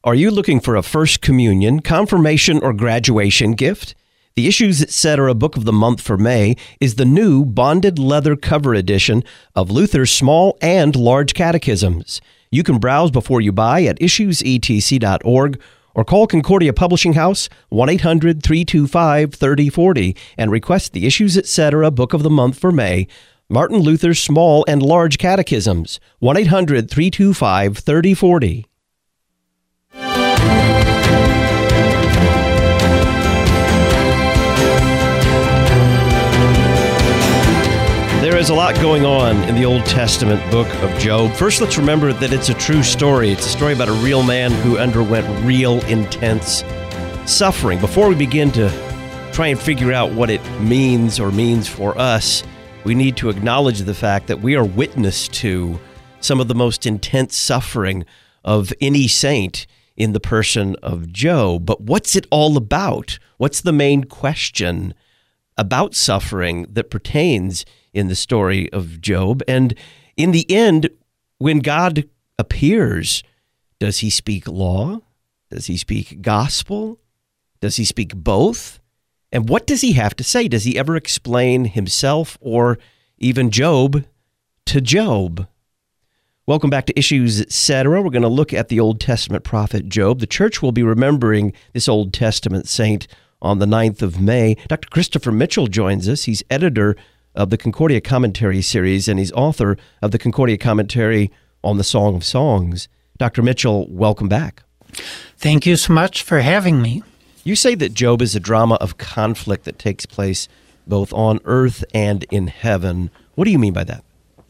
Are you looking for a First Communion, confirmation, or graduation gift? The Issues Etc. Book of the Month for May is the new bonded leather cover edition of Luther's Small and Large Catechisms. You can browse before you buy at issuesetc.org or call Concordia Publishing House 1-800-325-3040 and request the Issues Etc. Book of the Month for May, Martin Luther's Small and Large Catechisms, 1-800-325-3040. There is a lot going on in the Old Testament book of Job. First, let's remember that it's a true story. It's a story about a real man who underwent real intense suffering. Before we begin to try and figure out what it means for us, we need to acknowledge the fact that we are witness to some of the most intense suffering of any saint in the person of Job. But what's it all about? What's the main question about suffering that pertains in the story of Job? And in the end, when God appears, does he speak law? Does he speak gospel? Does he speak both? And what does he have to say? Does he ever explain himself or even Job to Job? Welcome back to Issues Etc. We're going to look at the Old Testament prophet Job. The church will be remembering this Old Testament saint on the 9th of May. Dr. Christopher Mitchell joins us. He's editor of the Concordia Commentary series, and he's author of the Concordia Commentary on the Song of Songs. Dr. Mitchell, welcome back. Thank you so much for having me. You say that Job is a drama of conflict that takes place both on earth and in heaven. What do you mean by that?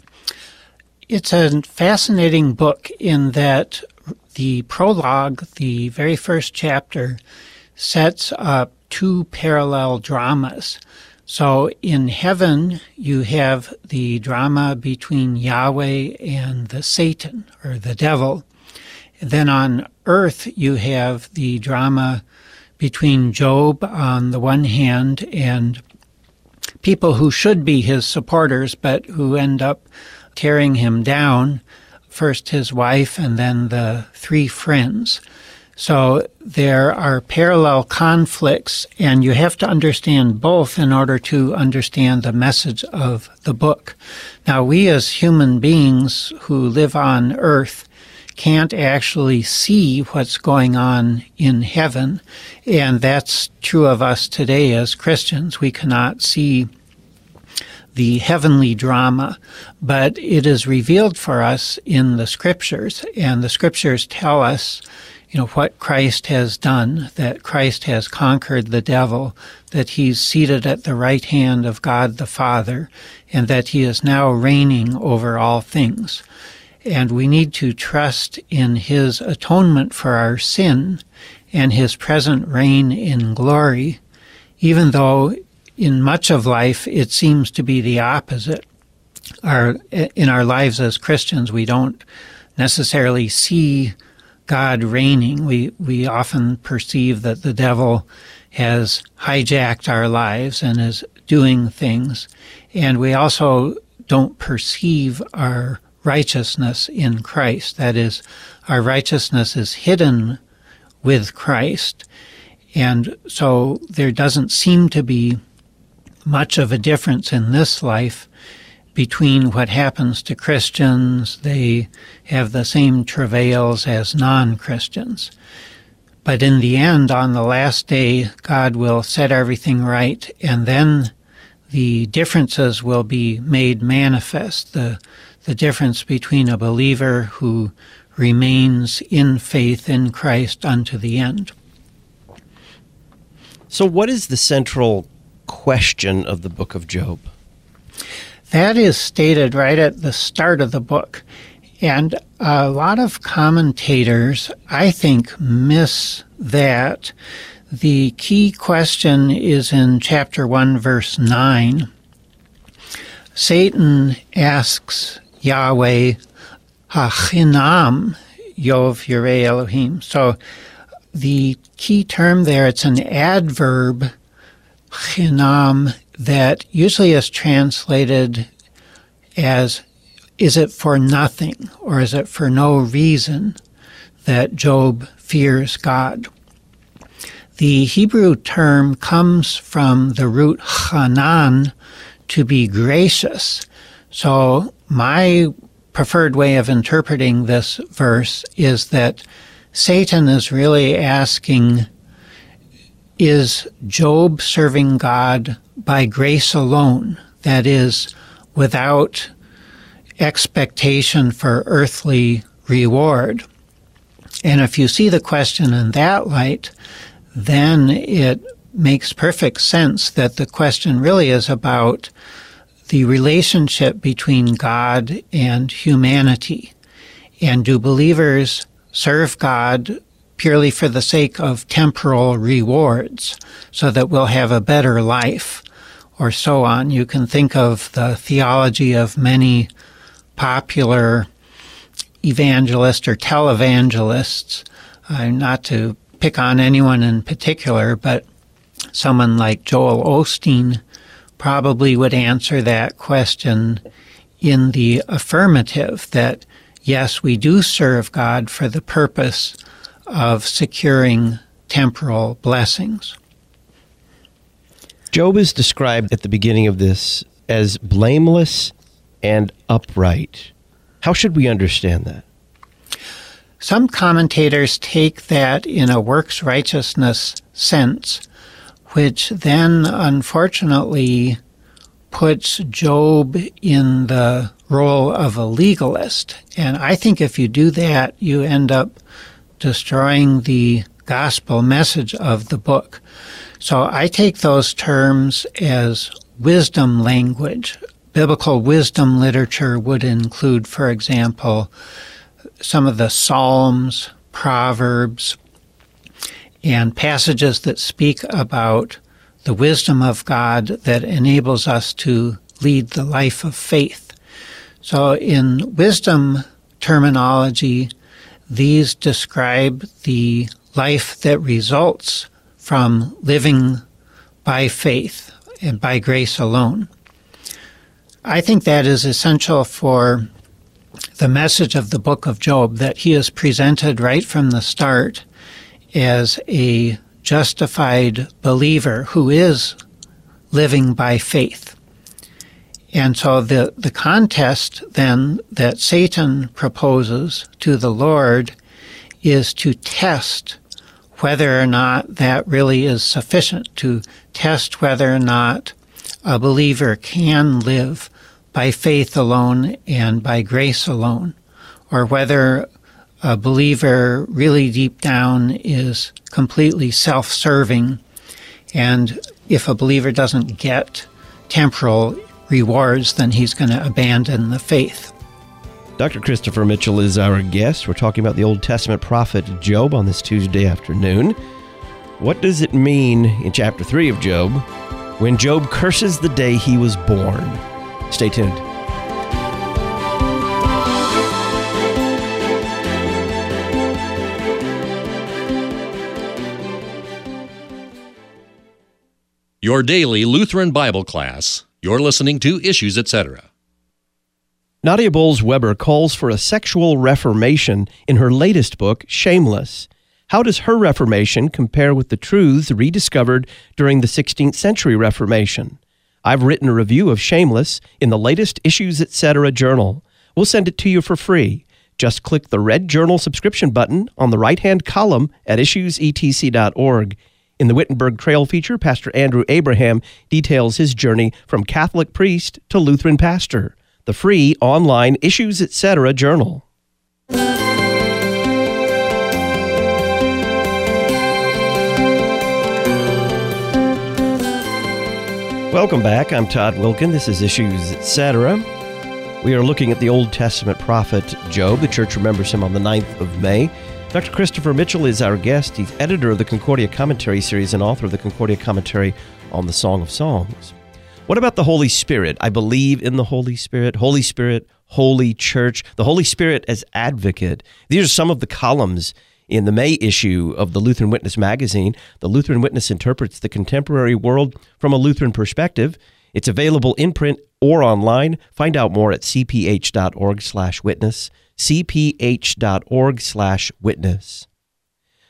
It's a fascinating book in that the prologue, the very first chapter, sets up two parallel dramas. So in heaven, you have the drama between Yahweh and the Satan, or the devil. Then on earth, you have the drama between Job on the one hand and people who should be his supporters, but who end up tearing him down, first his wife and then the three friends. So there are parallel conflicts, and you have to understand both in order to understand the message of the book. Now, we as human beings who live on earth can't actually see what's going on in heaven, and that's true of us today as Christians. We cannot see the heavenly drama, but it is revealed for us in the Scriptures, and the Scriptures tell us what Christ has done, that Christ has conquered the devil, that he's seated at the right hand of God the Father, and that he is now reigning over all things. And we need to trust in his atonement for our sin and his present reign in glory, even though in much of life it seems to be the opposite. In our lives as Christians, we don't necessarily see God reigning. We often perceive that the devil has hijacked our lives and is doing things. And we also don't perceive our righteousness in Christ. That is, our righteousness is hidden with Christ. And so there doesn't seem to be much of a difference in this life between what happens to Christians. They have the same travails as non-Christians. But in the end, on the last day, God will set everything right, and then the differences will be made manifest, the difference between a believer who remains in faith in Christ unto the end. So what is the central question of the book of Job? That is stated right at the start of the book. And a lot of commentators, I think, miss that. The key question is in chapter 1, verse 9. Satan asks Yahweh, Hachinam Yov Yireh Elohim. So the key term there, it's an adverb, chinam, that usually is translated as, is it for nothing, or is it for no reason that Job fears God. The Hebrew term comes from the root chanan, to be gracious. So my preferred way of interpreting this verse is that Satan is really asking, is Job serving God by grace alone? That is, without expectation for earthly reward. And if you see the question in that light, then it makes perfect sense that the question really is about the relationship between God and humanity. And do believers serve God purely for the sake of temporal rewards so that we'll have a better life, or so on? You can think of the theology of many popular evangelists or televangelists, not to pick on anyone in particular, but someone like Joel Osteen probably would answer that question in the affirmative, that yes, we do serve God for the purpose of securing temporal blessings. Job is described at the beginning of this as blameless and upright. How should we understand that? Some commentators take that in a works righteousness sense, which then unfortunately puts Job in the role of a legalist. And I think if you do that, you end up destroying the gospel message of the book. So I take those terms as wisdom language. Biblical wisdom literature would include, for example, some of the Psalms, Proverbs, and passages that speak about the wisdom of God that enables us to lead the life of faith. So in wisdom terminology, these describe the life that results from living by faith and by grace alone. I think that is essential for the message of the book of Job, that he is presented right from the start as a justified believer who is living by faith. And so the contest then that Satan proposes to the Lord is to test whether or not that really is sufficient, to test whether or not a believer can live by faith alone and by grace alone, or whether a believer really deep down is completely self-serving, and if a believer doesn't get temporal rewards, then he's going to abandon the faith. Dr. Christopher Mitchell is our guest. We're talking about the Old Testament prophet Job on this Tuesday afternoon. What does it mean in chapter 3 of Job when Job curses the day he was born? Stay tuned. Your daily Lutheran Bible class. You're listening to Issues, Etc. Nadia Bolz-Weber calls for a sexual reformation in her latest book, Shameless. How does her reformation compare with the truths rediscovered during the 16th century Reformation? I've written a review of Shameless in the latest Issues, Etc. journal. We'll send it to you for free. Just click the red journal subscription button on the right-hand column at issuesetc.org. In the Wittenberg Trail feature, Pastor Andrew Abraham details his journey from Catholic priest to Lutheran pastor. The free online Issues, Etc. journal. Welcome back. I'm Todd Wilkin. This is Issues, Etc. We are looking at the Old Testament prophet Job. The church remembers him on the 9th of May. Dr. Christopher Mitchell is our guest. He's editor of the Concordia Commentary series and author of the Concordia Commentary on the Song of Songs. What about the Holy Spirit? I believe in the Holy Spirit, Holy Church, the Holy Spirit as advocate. These are some of the columns in the May issue of the Lutheran Witness magazine. The Lutheran Witness interprets the contemporary world from a Lutheran perspective. It's available in print or online. Find out more at cph.org/witness, cph.org/witness.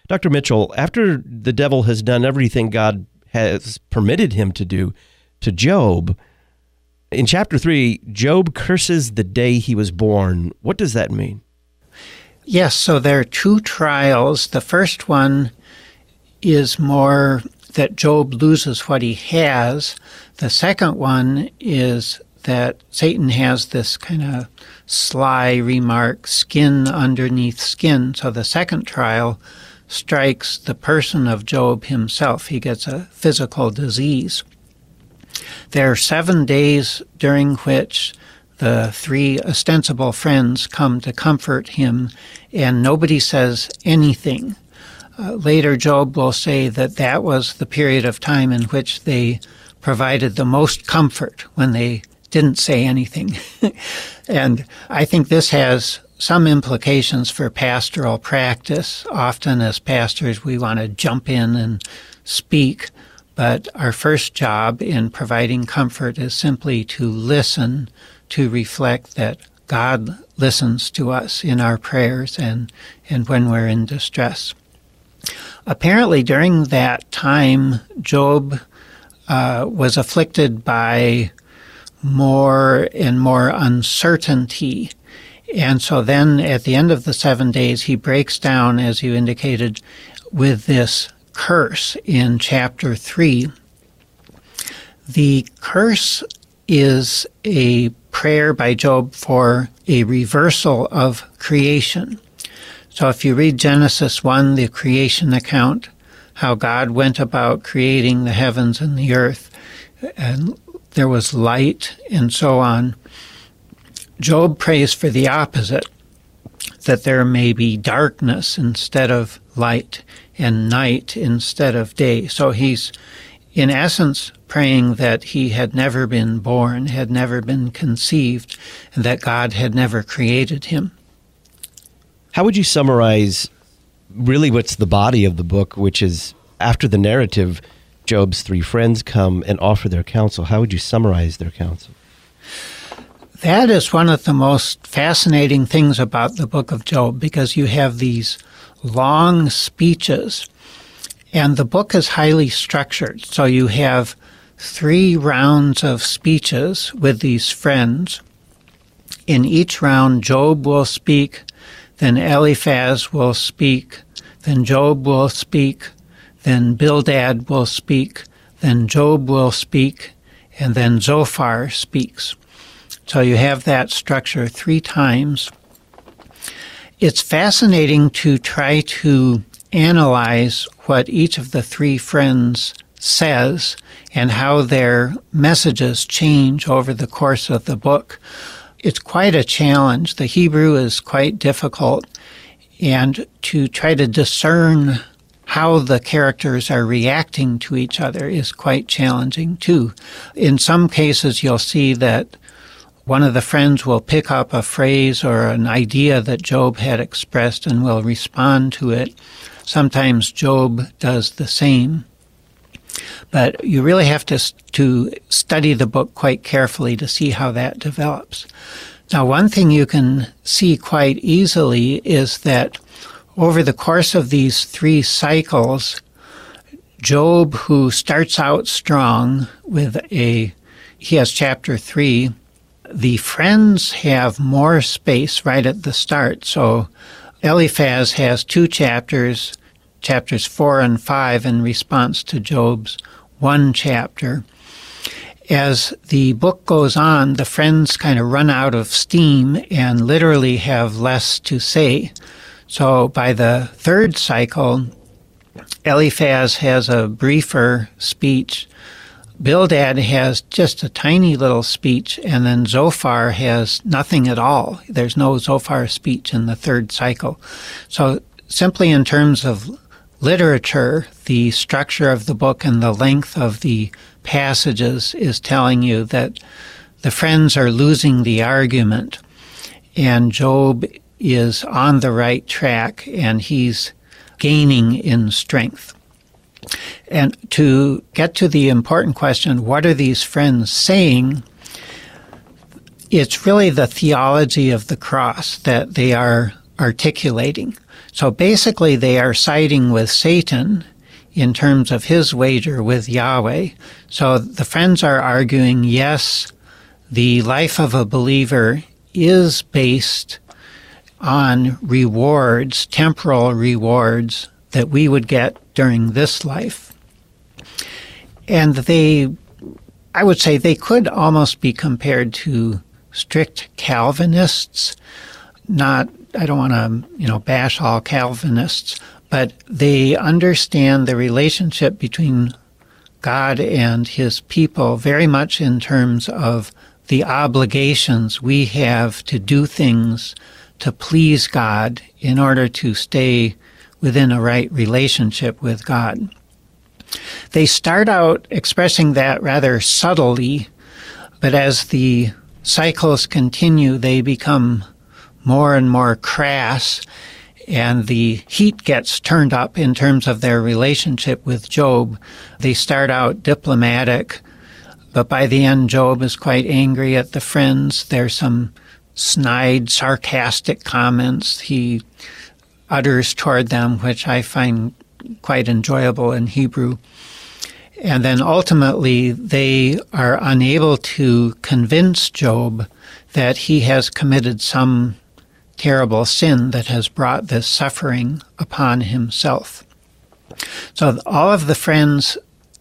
Dr. Mitchell, after the devil has done everything God has permitted him to do to Job, in chapter 3, Job curses the day he was born. What does that mean? Yes, so there are two trials. The first one is more that Job loses what he has. The second one is that Satan has this kind of sly remark, skin underneath skin. So the second trial strikes the person of Job himself. He gets a physical disease. There are 7 days during which the 3 ostensible friends come to comfort him, and nobody says anything. Later, Job will say that that was the period of time in which they provided the most comfort, when they didn't say anything. And I think this has some implications for pastoral practice. Often as pastors, we want to jump in and speak, but our first job in providing comfort is simply to listen, to reflect that God listens to us in our prayers and when we're in distress. Apparently, during that time, Job was afflicted by more and more uncertainty. And so then at the end of the 7 days, he breaks down, as you indicated, with this curse in chapter 3. The curse is a prayer by Job for a reversal of creation. So if you read Genesis 1, the creation account, how God went about creating the heavens and the earth, and there was light and so on, Job prays for the opposite, that there may be darkness instead of light and night instead of day. So he's, in essence, praying that he had never been born, had never been conceived, and that God had never created him. How would you summarize really what's the body of the book, which is after the narrative, Job's 3 friends come and offer their counsel? How would you summarize their counsel? That is one of the most fascinating things about the book of Job, because you have these long speeches, and the book is highly structured. So you have 3 rounds of speeches with these friends. In each round, Job will speak, then Eliphaz will speak, then Job will speak, then Bildad will speak, then Job will speak, and then Zophar speaks. So you have that structure 3 times. It's fascinating to try to analyze what each of the 3 friends says and how their messages change over the course of the book. It's quite a challenge. The Hebrew is quite difficult, and to try to discern how the characters are reacting to each other is quite challenging too. In some cases, you'll see that one of the friends will pick up a phrase or an idea that Job had expressed and will respond to it. Sometimes Job does the same. But you really have to study the book quite carefully to see how that develops. Now, one thing you can see quite easily is that over the course of these 3 cycles, Job, who starts out strong he has chapter 3, the friends have more space right at the start. So Eliphaz has 2 chapters, chapters 4 and 5, in response to Job's 1 chapter. As the book goes on, the friends kind of run out of steam and literally have less to say. So by the 3rd cycle, Eliphaz has a briefer speech. Bildad has just a tiny little speech, and then Zophar has nothing at all. There's no Zophar speech in the 3rd cycle. So simply in terms of literature, the structure of the book and the length of the passages is telling you that the friends are losing the argument, and Job is on the right track, and he's gaining in strength. And to get to the important question, what are these friends saying? It's really the theology of the cross, that they are articulating. So basically they are siding with Satan in terms of his wager with Yahweh. So the friends are arguing, yes, the life of a believer is based on rewards, temporal rewards that we would get during this life. And I would say they could almost be compared to strict Calvinists. I don't want to, bash all Calvinists, but they understand the relationship between God and his people very much in terms of the obligations we have to do things to please God in order to stay within a right relationship with God. They start out expressing that rather subtly, but as the cycles continue, they become more and more crass, and the heat gets turned up in terms of their relationship with Job. They start out diplomatic, but by the end, Job is quite angry at the friends. There's some snide, sarcastic comments he utters toward them, which I find quite enjoyable in Hebrew. And then ultimately, they are unable to convince Job that he has committed some terrible sin that has brought this suffering upon himself. So all of the friends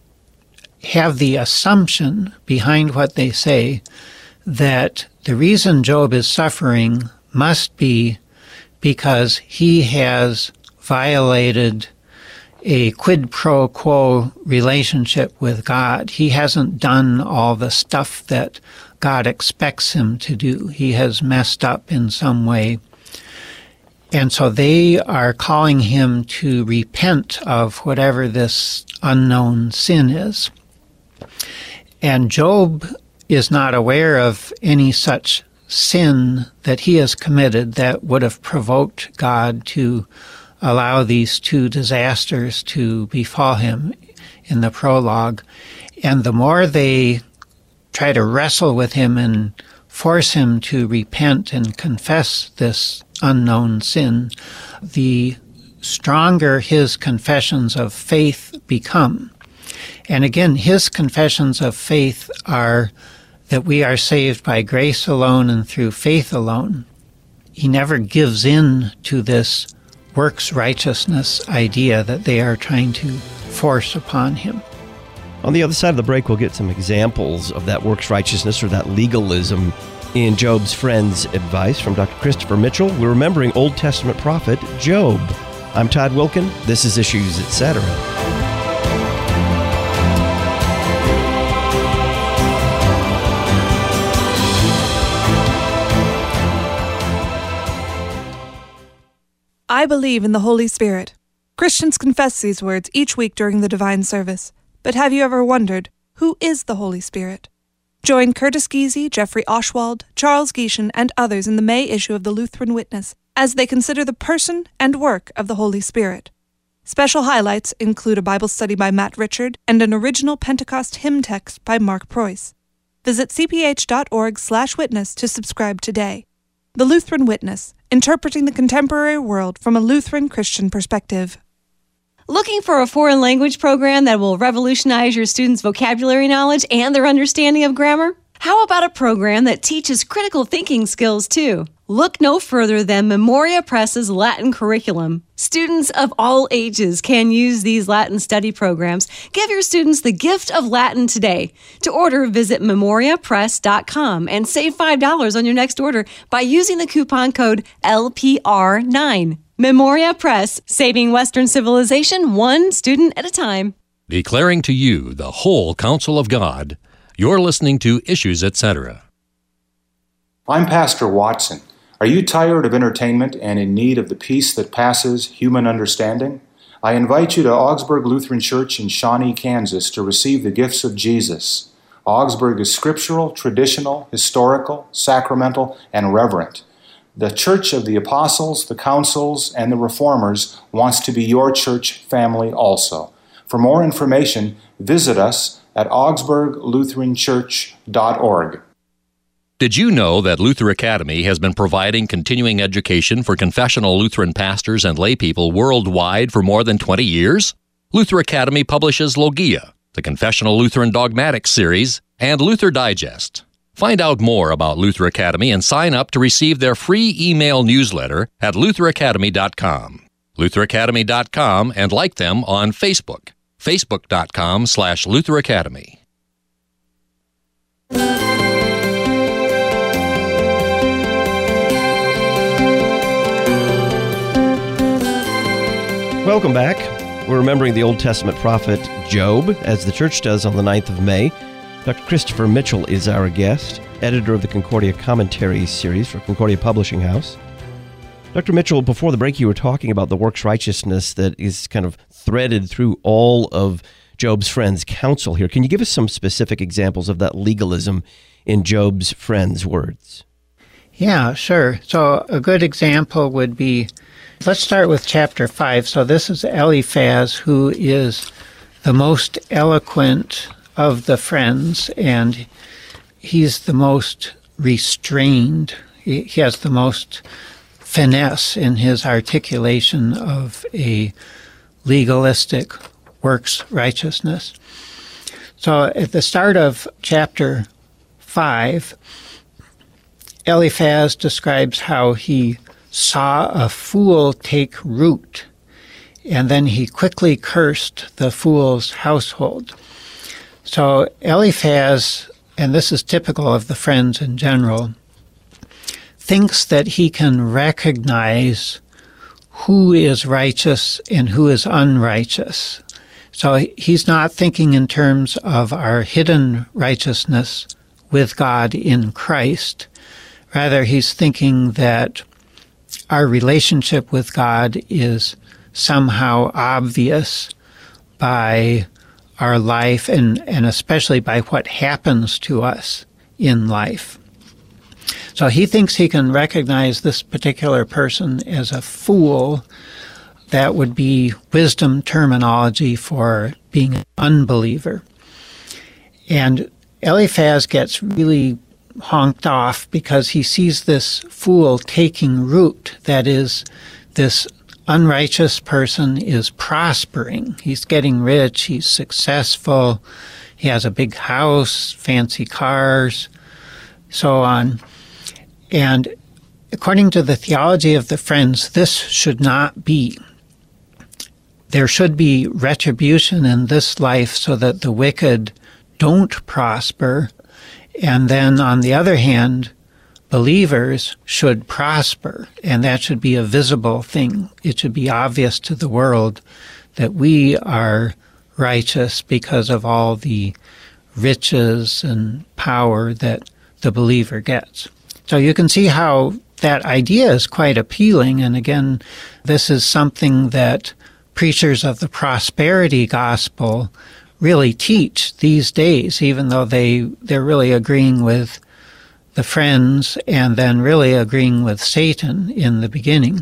have the assumption behind what they say that the reason Job is suffering must be because he has violated a quid pro quo relationship with God. He hasn't done all the stuff that God expects him to do. He has messed up in some way. And so they are calling him to repent of whatever this unknown sin is. And Job is not aware of any such sin that he has committed that would have provoked God to allow these two disasters to befall him in the prologue. And the more they try to wrestle with him and force him to repent and confess this unknown sin, the stronger his confessions of faith become. And again, his confessions of faith are that we are saved by grace alone and through faith alone. He never gives in to this works righteousness idea that they are trying to force upon him. On the other side of the break, we'll get some examples of that works righteousness or that legalism in Job's friend's advice from Dr. Christopher Mitchell. We're remembering Old Testament prophet Job. I'm Todd Wilkin. This is Issues, Etc. I believe in the Holy Spirit. Christians confess these words each week during the divine service. But have you ever wondered, who is the Holy Spirit? Join Curtis Giese, Jeffrey Oshwald, Charles Gieshen, and others in the May issue of the Lutheran Witness as they consider the person and work of the Holy Spirit. Special highlights include a Bible study by Matt Richard and an original Pentecost hymn text by Mark Preuss. Visit cph.org/witness to subscribe today. The Lutheran Witness, interpreting the contemporary world from a Lutheran Christian perspective. Looking for a foreign language program that will revolutionize your students' vocabulary knowledge and their understanding of grammar? How about a program that teaches critical thinking skills, too? Look no further than Memoria Press's Latin curriculum. Students of all ages can use these Latin study programs. Give your students the gift of Latin today. To order, visit memoriapress.com and save $5 on your next order by using the coupon code LPR9. Memoria Press, saving Western civilization one student at a time. Declaring to you the whole counsel of God, you're listening to Issues, Etc. I'm Pastor Watson. Are you tired of entertainment and in need of the peace that passes human understanding? I invite you to Augsburg Lutheran Church in Shawnee, Kansas to receive the gifts of Jesus. Augsburg is scriptural, traditional, historical, sacramental, and reverent. The Church of the Apostles, the Councils, and the Reformers wants to be your church family also. For more information, visit us at augsburglutheranchurch.org. Did you know that Luther Academy has been providing continuing education for confessional Lutheran pastors and laypeople worldwide for more than 20 years? Luther Academy publishes Logia, the Confessional Lutheran Dogmatics series, and Luther Digest. Find out more about Luther Academy and sign up to receive their free email newsletter at lutheracademy.com. lutheracademy.com, and like them on Facebook, facebook.com/Luther Academy. Welcome back. We're remembering the Old Testament prophet Job, as the church does on the 9th of May. Dr. Christopher Mitchell is our guest, editor of the Concordia Commentaries series for Concordia Publishing House. Dr. Mitchell, before the break, you were talking about the works righteousness that is kind of threaded through all of Job's friends' counsel here. Can you give us some specific examples of that legalism in Job's friends' words? Yeah, sure. So a good example would be, let's start with chapter 5. So this is Eliphaz, who is the most eloquent of the friends, and he's the most restrained. He has the most finesse in his articulation of a legalistic works righteousness. So at the start of chapter 5, Eliphaz describes how he saw a fool take root, and then he quickly cursed the fool's household. So Eliphaz, and this is typical of the friends in general, thinks that he can recognize who is righteous and who is unrighteous. So he's not thinking in terms of our hidden righteousness with God in Christ. Rather, he's thinking that our relationship with God is somehow obvious by our life and especially by what happens to us in life. So he thinks he can recognize this particular person as a fool. That would be wisdom terminology for being an unbeliever. And Eliphaz gets really honked off because he sees this fool taking root. That is, this unrighteous person is prospering. He's getting rich, he's successful, he has a big house, fancy cars, so on. And according to the theology of the friends, this should not be. There should be retribution in this life so that the wicked don't prosper. And then, on the other hand, believers should prosper, and that should be a visible thing. It should be obvious to the world that we are righteous because of all the riches and power that the believer gets. So you can see how that idea is quite appealing, and again, this is something that preachers of the prosperity gospel really teach these days, even though they're really agreeing with the friends and then really agreeing with Satan in the beginning.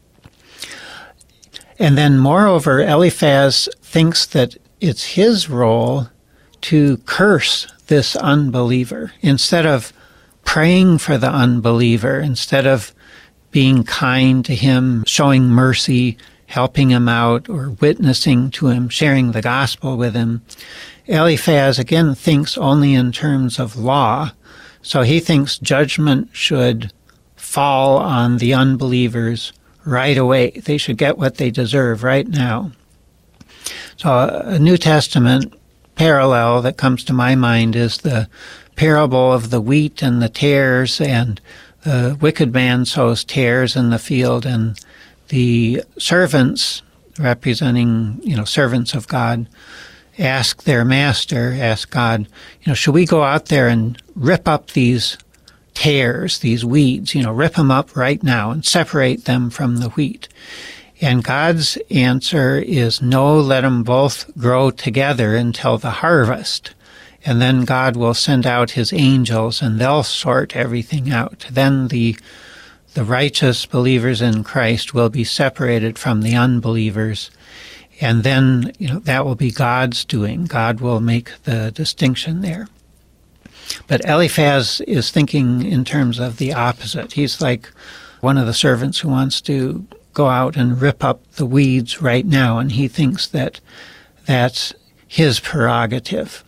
And then moreover, Eliphaz thinks that it's his role to curse this unbeliever. Instead of praying for the unbeliever, instead of being kind to him, showing mercy, helping him out, or witnessing to him, sharing the gospel with him, Eliphaz again thinks only in terms of law. So he thinks judgment should fall on the unbelievers right away. They should get what they deserve right now. So a New Testament parallel that comes to my mind is the parable of the wheat and the tares, and the wicked man sows tares in the field, and the servants, representing, servants of God, ask their master, ask God, should we go out there and rip up these tares, these weeds, rip them up right now and separate them from the wheat? And God's answer is no, let them both grow together until the harvest. And then God will send out his angels and they'll sort everything out. Then the righteous believers in Christ will be separated from the unbelievers. And then, that will be God's doing. God will make the distinction there. But Eliphaz is thinking in terms of the opposite. He's like one of the servants who wants to go out and rip up the weeds right now, and he thinks that that's his prerogative.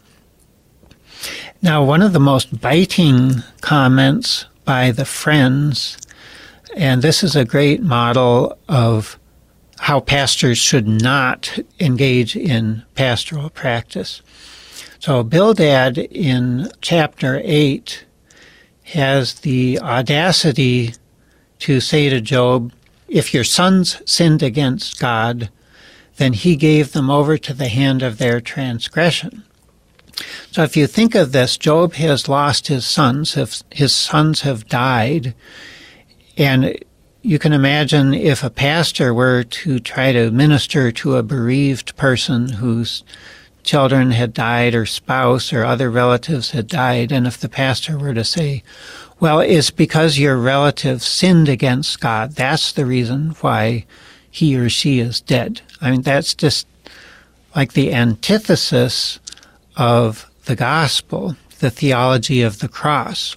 Now, one of the most biting comments by the Friends, and this is a great model of how pastors should not engage in pastoral practice. So Bildad in chapter 8 has the audacity to say to Job, if your sons sinned against God, then he gave them over to the hand of their transgression. So if you think of this, Job has lost his sons. His sons have died. And you can imagine if a pastor were to try to minister to a bereaved person whose children had died or spouse or other relatives had died, and if the pastor were to say, well, it's because your relative sinned against God. That's the reason why he or she is dead. I mean, that's just like the antithesis of the gospel, the theology of the cross.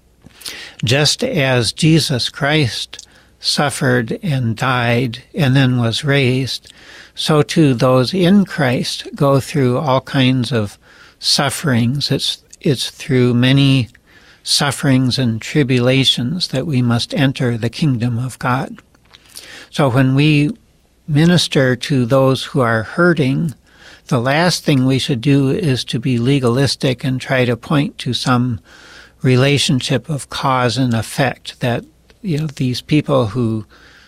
Just as Jesus Christ suffered and died and then was raised, so too those in Christ go through all kinds of sufferings. It's through many sufferings and tribulations that we must enter the kingdom of God. So when we minister to those who are hurting, the last thing we should do is to be legalistic and try to point to some relationship of cause and effect, that these people who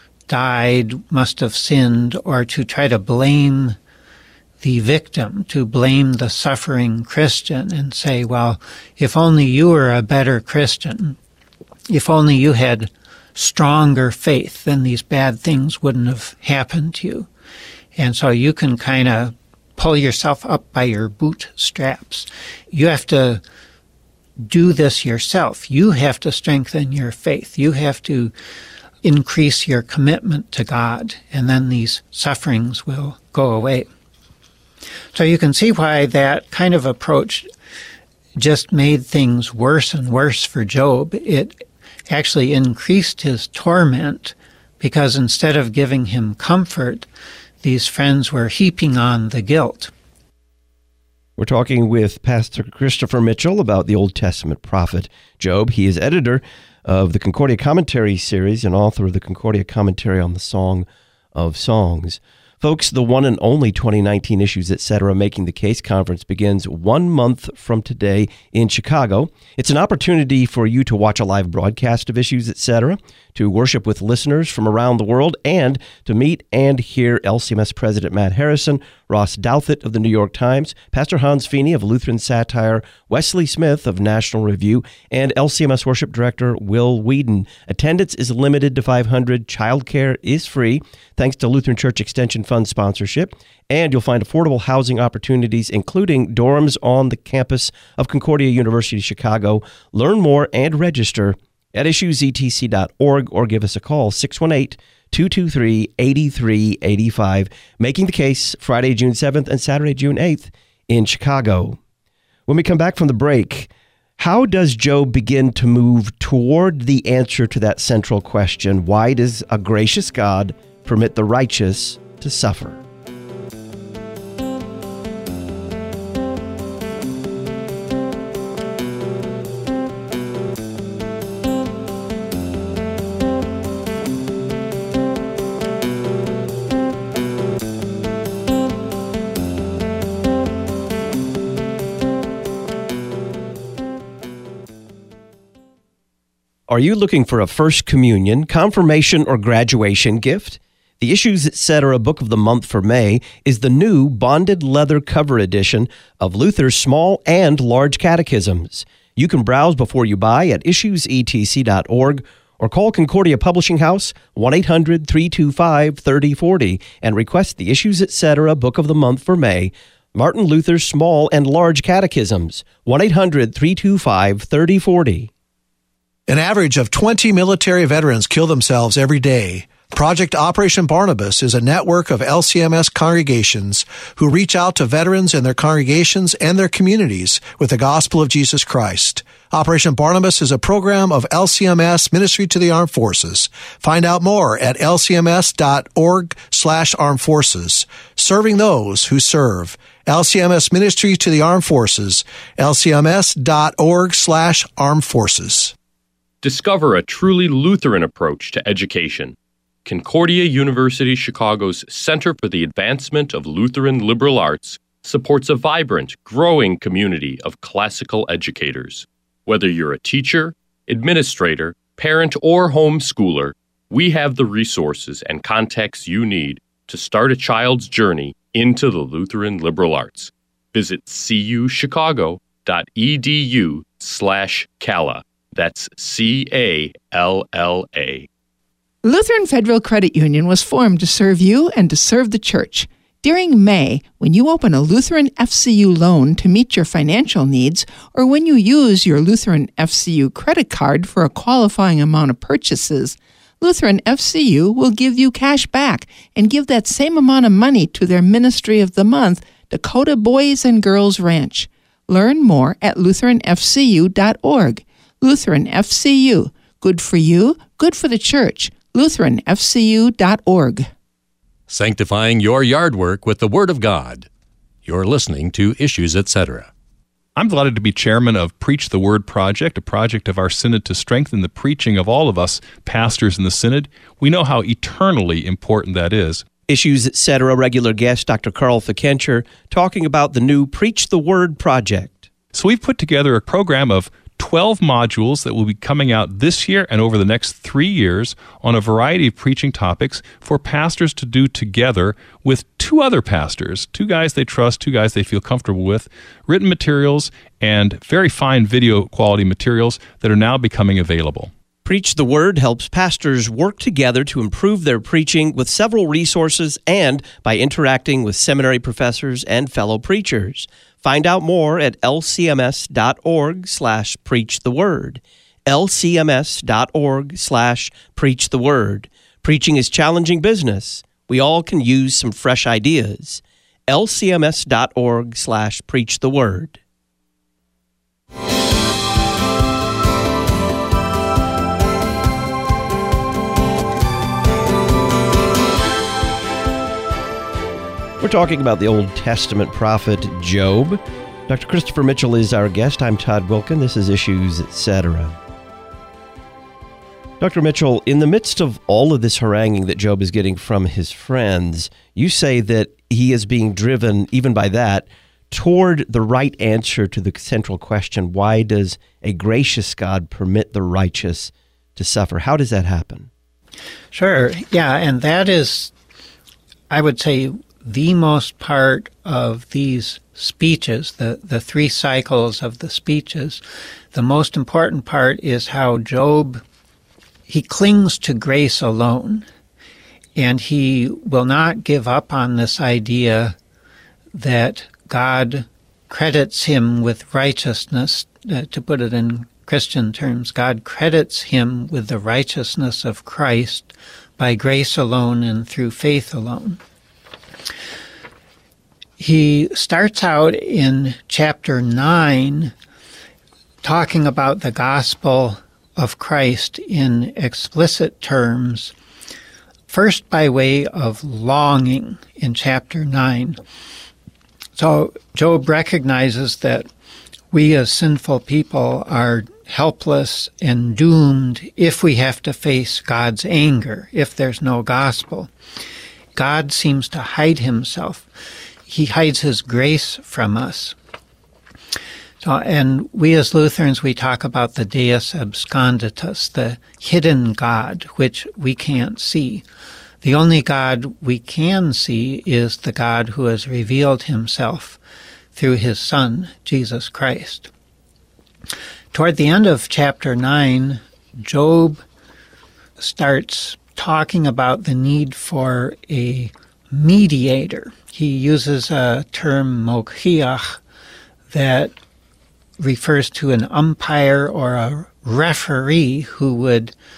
died must have sinned, or to try to blame the victim, to blame the suffering Christian and say, well, if only you were a better Christian, if only you had stronger faith, then these bad things wouldn't have happened to you. And so you can kind of pull yourself up by your bootstraps. You have to do this yourself. You have to strengthen your faith. You have to increase your commitment to God, and then these sufferings will go away. So you can see why that kind of approach just made things worse and worse for Job. It actually increased his torment, because instead of giving him comfort, these friends were heaping on the guilt. We're talking with Pastor Christopher Mitchell about the Old Testament prophet Job. He is editor of the Concordia Commentary series and author of the Concordia Commentary on the Song of Songs. Folks, the one and only 2019 Issues Etc. Making the Case Conference begins 1 month from today in Chicago. It's an opportunity for you to watch a live broadcast of Issues Etc., to worship with listeners from around the world, and to meet and hear LCMS President Matt Harrison, Ross Douthat of the New York Times, Pastor Hans Feeney of Lutheran Satire, Wesley Smith of National Review, and LCMS Worship Director Will Whedon. Attendance is limited to 500. Childcare is free, thanks to Lutheran Church Extension Fund sponsorship, and you'll find affordable housing opportunities, including dorms on the campus of Concordia University Chicago. Learn more and register at issuesetc.org or give us a call, 618-223-8385. Making the Case, Friday, June 7th and Saturday, June 8th in Chicago. When we come back from the break, how does Job begin to move toward the answer to that central question? Why does a gracious God permit the righteous to suffer? Are you looking for a First Communion, confirmation, or graduation gift? The Issues Etc. Book of the Month for May is the new bonded leather cover edition of Luther's Small and Large Catechisms. You can browse before you buy at issuesetc.org or call Concordia Publishing House 1-800-325-3040 and request the Issues Etc. Book of the Month for May, Martin Luther's Small and Large Catechisms, 1-800-325-3040. An average of 20 military veterans kill themselves every day. Project Operation Barnabas is a network of LCMS congregations who reach out to veterans in their congregations and their communities with the gospel of Jesus Christ. Operation Barnabas is a program of LCMS Ministry to the Armed Forces. Find out more at lcms.org/armed forces. Serving those who serve. LCMS Ministry to the Armed Forces. lcms.org/armed forces. Discover a truly Lutheran approach to education. Concordia University Chicago's Center for the Advancement of Lutheran Liberal Arts supports a vibrant, growing community of classical educators. Whether you're a teacher, administrator, parent, or homeschooler, we have the resources and contacts you need to start a child's journey into the Lutheran liberal arts. Visit cuchicago.edu/CALA. That's CALLA. Lutheran Federal Credit Union was formed to serve you and to serve the church. During May, when you open a Lutheran FCU loan to meet your financial needs, or when you use your Lutheran FCU credit card for a qualifying amount of purchases, Lutheran FCU will give you cash back and give that same amount of money to their Ministry of the Month, Dakota Boys and Girls Ranch. Learn more at lutheranfcu.org. Lutheran FCU. Good for you, good for the church. lutheranfcu.org. Sanctifying your yard work with the Word of God. You're listening to Issues, Etc. I'm delighted to be chairman of Preach the Word Project, a project of our synod to strengthen the preaching of all of us pastors in the synod. We know how eternally important that is. Issues, Etc. regular guest Dr. Carl Fikencher talking about the new Preach the Word Project. So we've put together a program of 12 modules that will be coming out this year and over the next 3 years on a variety of preaching topics for pastors to do together with two other pastors, two guys they trust, two guys they feel comfortable with, written materials and very fine video quality materials that are now becoming available. Preach the Word helps pastors work together to improve their preaching with several resources and by interacting with seminary professors and fellow preachers. Find out more at lcms.org/preachtheword. lcms.org/preachtheword. Preaching is challenging business. We all can use some fresh ideas. lcms.org/preachtheword. We're talking about the Old Testament prophet Job. Dr. Christopher Mitchell is our guest. I'm Todd Wilkin. This is Issues, Etc. Dr. Mitchell, in the midst of all of this haranguing that Job is getting from his friends, you say that he is being driven, even by that, toward the right answer to the central question, why does a gracious God permit the righteous to suffer? How does that happen? Sure. Yeah, and that is, I would say, the most part of these speeches, the three cycles of the speeches. The most important part is how Job, he clings to grace alone, and he will not give up on this idea that God credits him with righteousness. To put it in Christian terms, God credits him with the righteousness of Christ by grace alone and through faith alone. He starts out in chapter 9 talking about the gospel of Christ in explicit terms, first by way of longing in chapter 9. So Job recognizes that we as sinful people are helpless and doomed if we have to face God's anger, if there's no gospel. God seems to hide himself. He hides his grace from us. So, and we as Lutherans, we talk about the Deus absconditus, the hidden God, which we can't see. The only God we can see is the God who has revealed himself through his Son, Jesus Christ. Toward the end of chapter 9, Job starts talking about the need for a mediator. He uses a term, mochiach, that refers to an umpire or a referee who would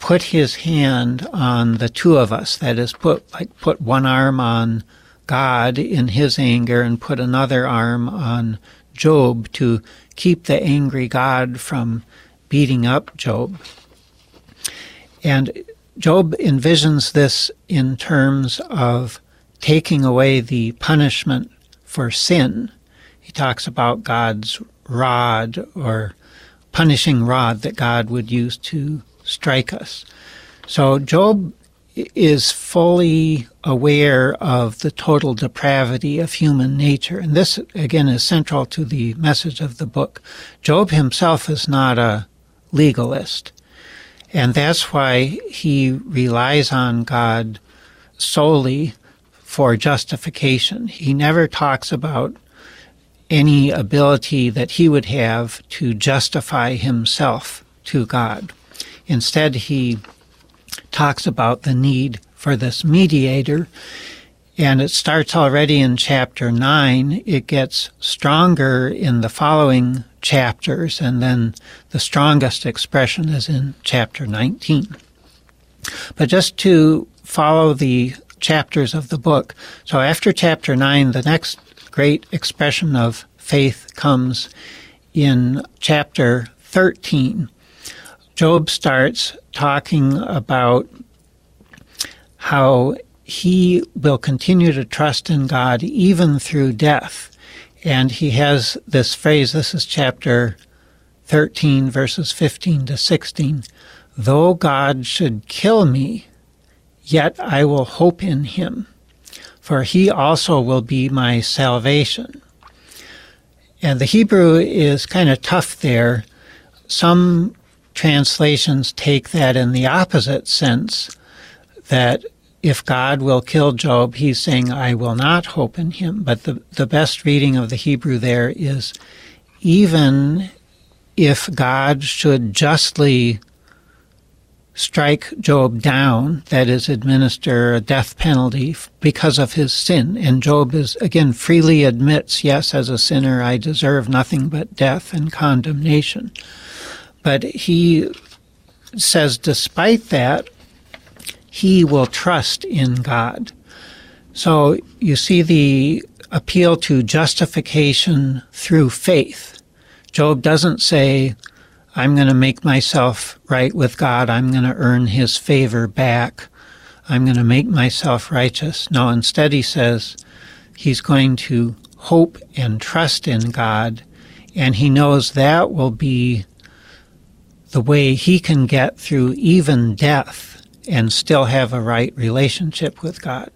put his hand on the two of us, that is, put one arm on God in his anger and put another arm on Job to keep the angry God from beating up Job. And Job envisions this in terms of taking away the punishment for sin. He talks about God's rod or punishing rod that God would use to strike us. So Job is fully aware of the total depravity of human nature. And this, again, is central to the message of the book. Job himself is not a legalist. And that's why he relies on God solely for justification. He never talks about any ability that he would have to justify himself to God. Instead, he talks about the need for this mediator, and it starts already in chapter 9. It gets stronger in the following chapters, and then the strongest expression is in chapter 19. But just to follow the chapters of the book, so after chapter 9, the next great expression of faith comes in chapter 13. Job starts talking about how he will continue to trust in God even through death. And he has this phrase, this is chapter 13, verses 15 to 16. Though God should kill me, yet I will hope in him, for he also will be my salvation. And the Hebrew is kind of tough there. Some translations take that in the opposite sense, that if God will kill Job, he's saying, I will not hope in him. But the best reading of the Hebrew there is, even if God should justly strike Job down, that is, administer a death penalty because of his sin. And Job is, again, freely admits, yes, as a sinner, I deserve nothing but death and condemnation. But he says, despite that, he will trust in God. So you see the appeal to justification through faith. Job doesn't say, I'm going to make myself right with God. I'm going to earn his favor back. I'm going to make myself righteous. No, instead he says he's going to hope and trust in God, and he knows that will be the way he can get through even death and still have a right relationship with God.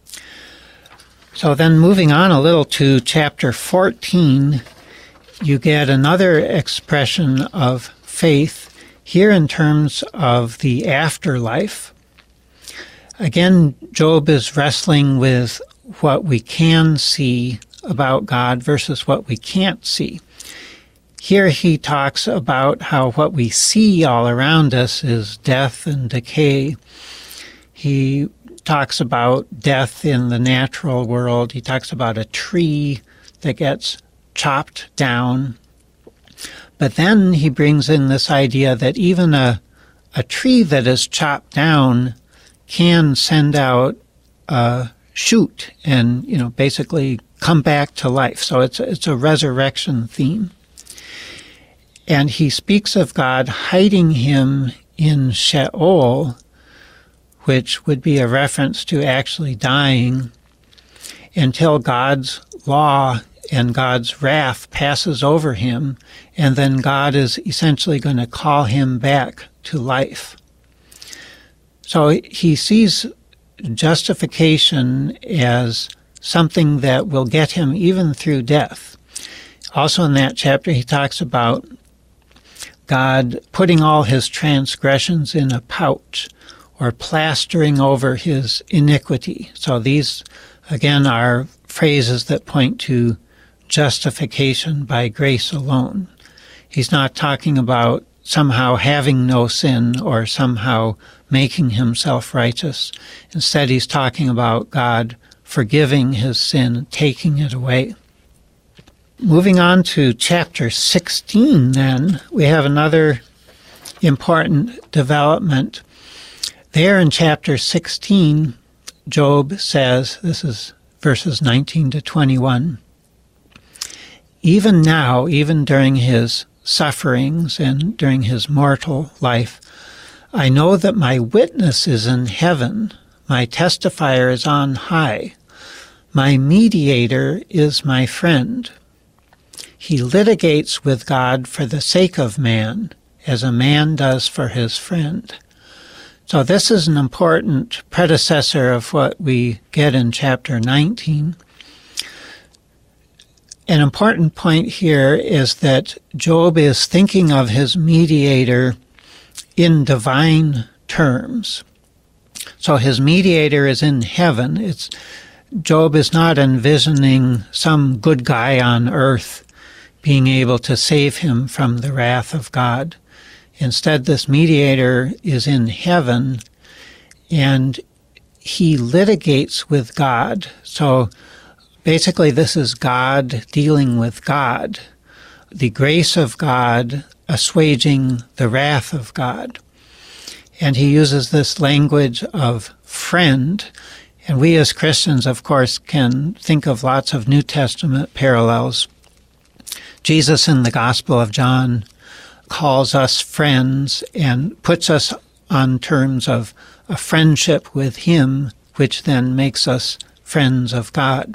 So then moving on a little to chapter 14, you get another expression of faith, here in terms of the afterlife. Again, Job is wrestling with what we can see about God versus what we can't see. Here he talks about how what we see all around us is death and decay. He talks about death in the natural world. He talks about a tree that gets chopped down. But then he brings in this idea that even a tree that is chopped down can send out a shoot and, basically come back to life. So it's a resurrection theme. And he speaks of God hiding him in Sheol, which would be a reference to actually dying, until God's law and God's wrath passes over him, and then God is essentially going to call him back to life. So he sees justification as something that will get him even through death. Also in that chapter, he talks about God putting all his transgressions in a pouch, or plastering over his iniquity. So these, again, are phrases that point to justification by grace alone. He's not talking about somehow having no sin or somehow making himself righteous. Instead, he's talking about God forgiving his sin, taking it away. Moving on to chapter 16, then, we have another important development. There in chapter 16, Job says, this is verses 19 to 21, even now, even during his sufferings and during his mortal life, I know that my witness is in heaven, my testifier is on high, my mediator is my friend. He litigates with God for the sake of man, as a man does for his friend. So this is an important predecessor of what we get in chapter 19. An important point here is that Job is thinking of his mediator in divine terms. So his mediator is in heaven. Job is not envisioning some good guy on earth being able to save him from the wrath of God. Instead, this mediator is in heaven, and he litigates with God. So basically, this is God dealing with God, the grace of God assuaging the wrath of God. And he uses this language of friend. And we as Christians, of course, can think of lots of New Testament parallels. Jesus in the Gospel of John calls us friends and puts us on terms of a friendship with him, which then makes us friends of God.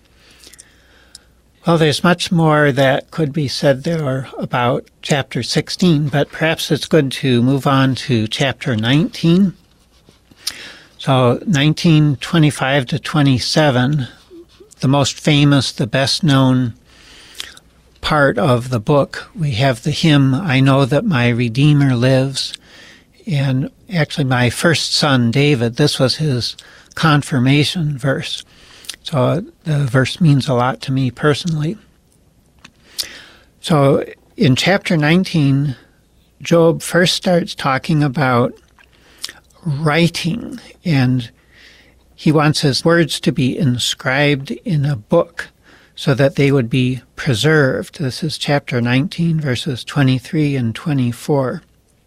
Well, there's much more that could be said there about chapter 16, but perhaps it's good to move on to chapter 19. So 19:25 to 27, the most famous, the best known part of the book, we have the hymn, I Know That My Redeemer Lives. And actually my first son, David, this was his confirmation verse. So the verse means a lot to me personally. So in chapter 19, Job first starts talking about writing, and he wants his words to be inscribed in a book so that they would be preserved. This is chapter 19, verses 23 and 24.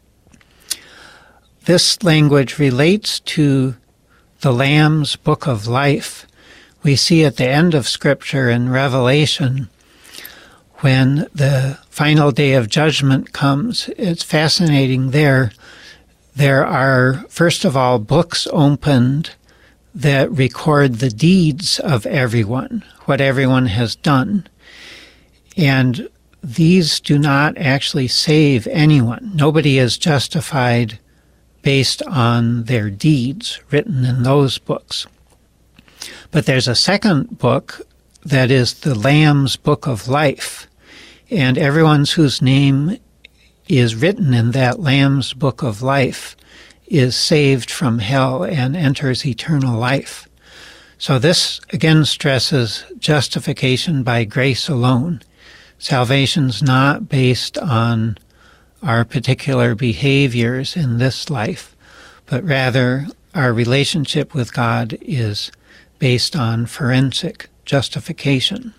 This language relates to the Lamb's Book of Life. We see at the end of Scripture in Revelation, when the final day of judgment comes, it's fascinating there. There are, first of all, books opened that record the deeds of everyone, what everyone has done. And these do not actually save anyone. Nobody is justified based on their deeds written in those books. But there's a second book that is the Lamb's Book of Life, and everyone whose name is written in that Lamb's Book of Life is saved from hell and enters eternal life. So this again stresses justification by grace alone. Salvation's not based on our particular behaviors in this life, but rather our relationship with God is based on forensic justification.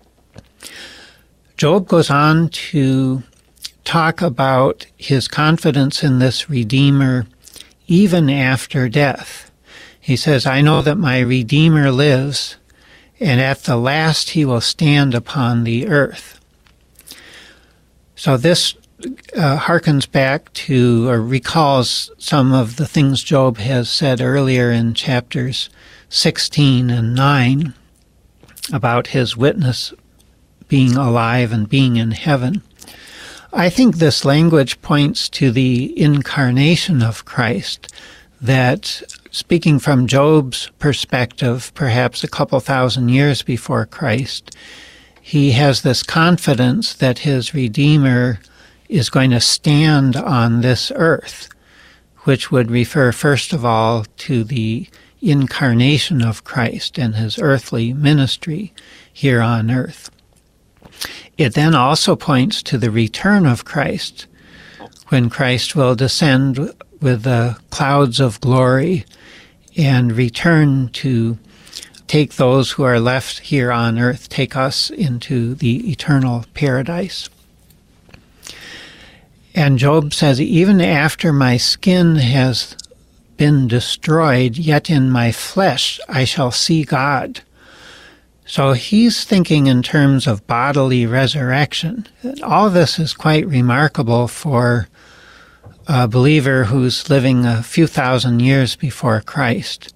Job goes on to talk about his confidence in this Redeemer even after death. He says, I know that my Redeemer lives, and at the last he will stand upon the earth. So this harkens back to, or recalls some of the things Job has said earlier in chapters 16 and 9 about his witness being alive and being in heaven. I think this language points to the incarnation of Christ, that speaking from Job's perspective, perhaps a couple thousand years before Christ, he has this confidence that his Redeemer is going to stand on this earth, which would refer first of all to the incarnation of Christ and his earthly ministry here on earth. It then also points to the return of Christ, when Christ will descend with the clouds of glory and return to take those who are left here on earth, take us into the eternal paradise. And Job says, even after my skin has been destroyed, yet in my flesh I shall see God. So he's thinking in terms of bodily resurrection. All of this is quite remarkable for a believer who's living a few thousand years before Christ.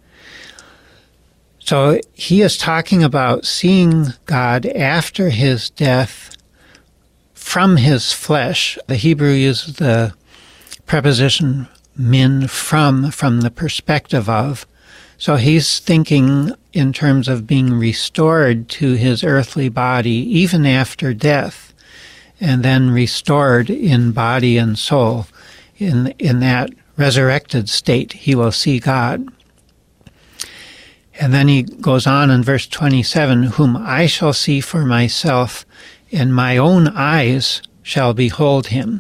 So he is talking about seeing God after his death from his flesh. The Hebrew uses the preposition min, from the perspective of. So he's thinking in terms of being restored to his earthly body even after death, and then restored in body and soul. In that resurrected state, he will see God. And then he goes on in verse 27, whom I shall see for myself, and my own eyes shall behold him.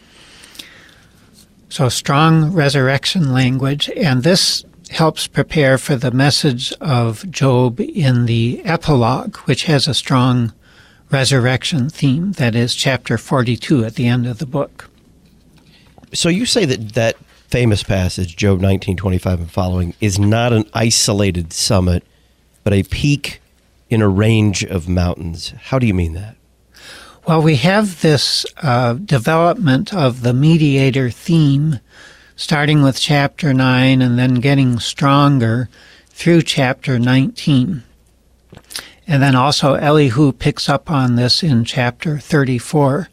So strong resurrection language, and this helps prepare for the message of Job in the epilogue, which has a strong resurrection theme. That is chapter 42 at the end of the book. So you say that famous passage, Job 19:25 and following, is not an isolated summit, but a peak in a range of mountains. How do you mean that? Well, we have this development of the mediator theme, starting with chapter 9 and then getting stronger through chapter 19. And then also Elihu picks up on this in chapter 34.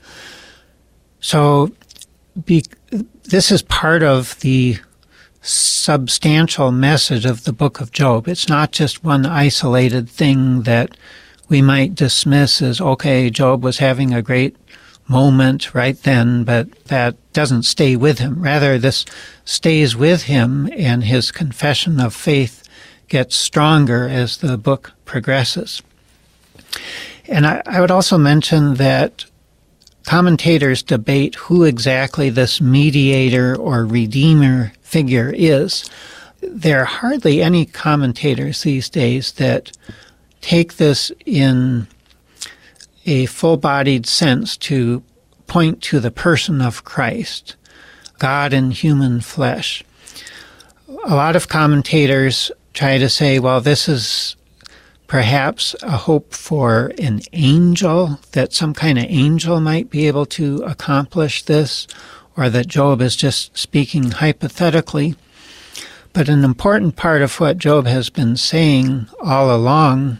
So this is part of the substantial message of the book of Job. It's not just one isolated thing that we might dismiss as, okay, Job was having a great moment right then, but that doesn't stay with him. Rather, this stays with him, and his confession of faith gets stronger as the book progresses. And I would also mention that commentators debate who exactly this mediator or redeemer figure is. There are hardly any commentators these days that take this in a full-bodied sense to point to the person of Christ, God in human flesh. A lot of commentators try to say, well, this is perhaps a hope for an angel, that some kind of angel might be able to accomplish this, or that Job is just speaking hypothetically. But an important part of what Job has been saying all along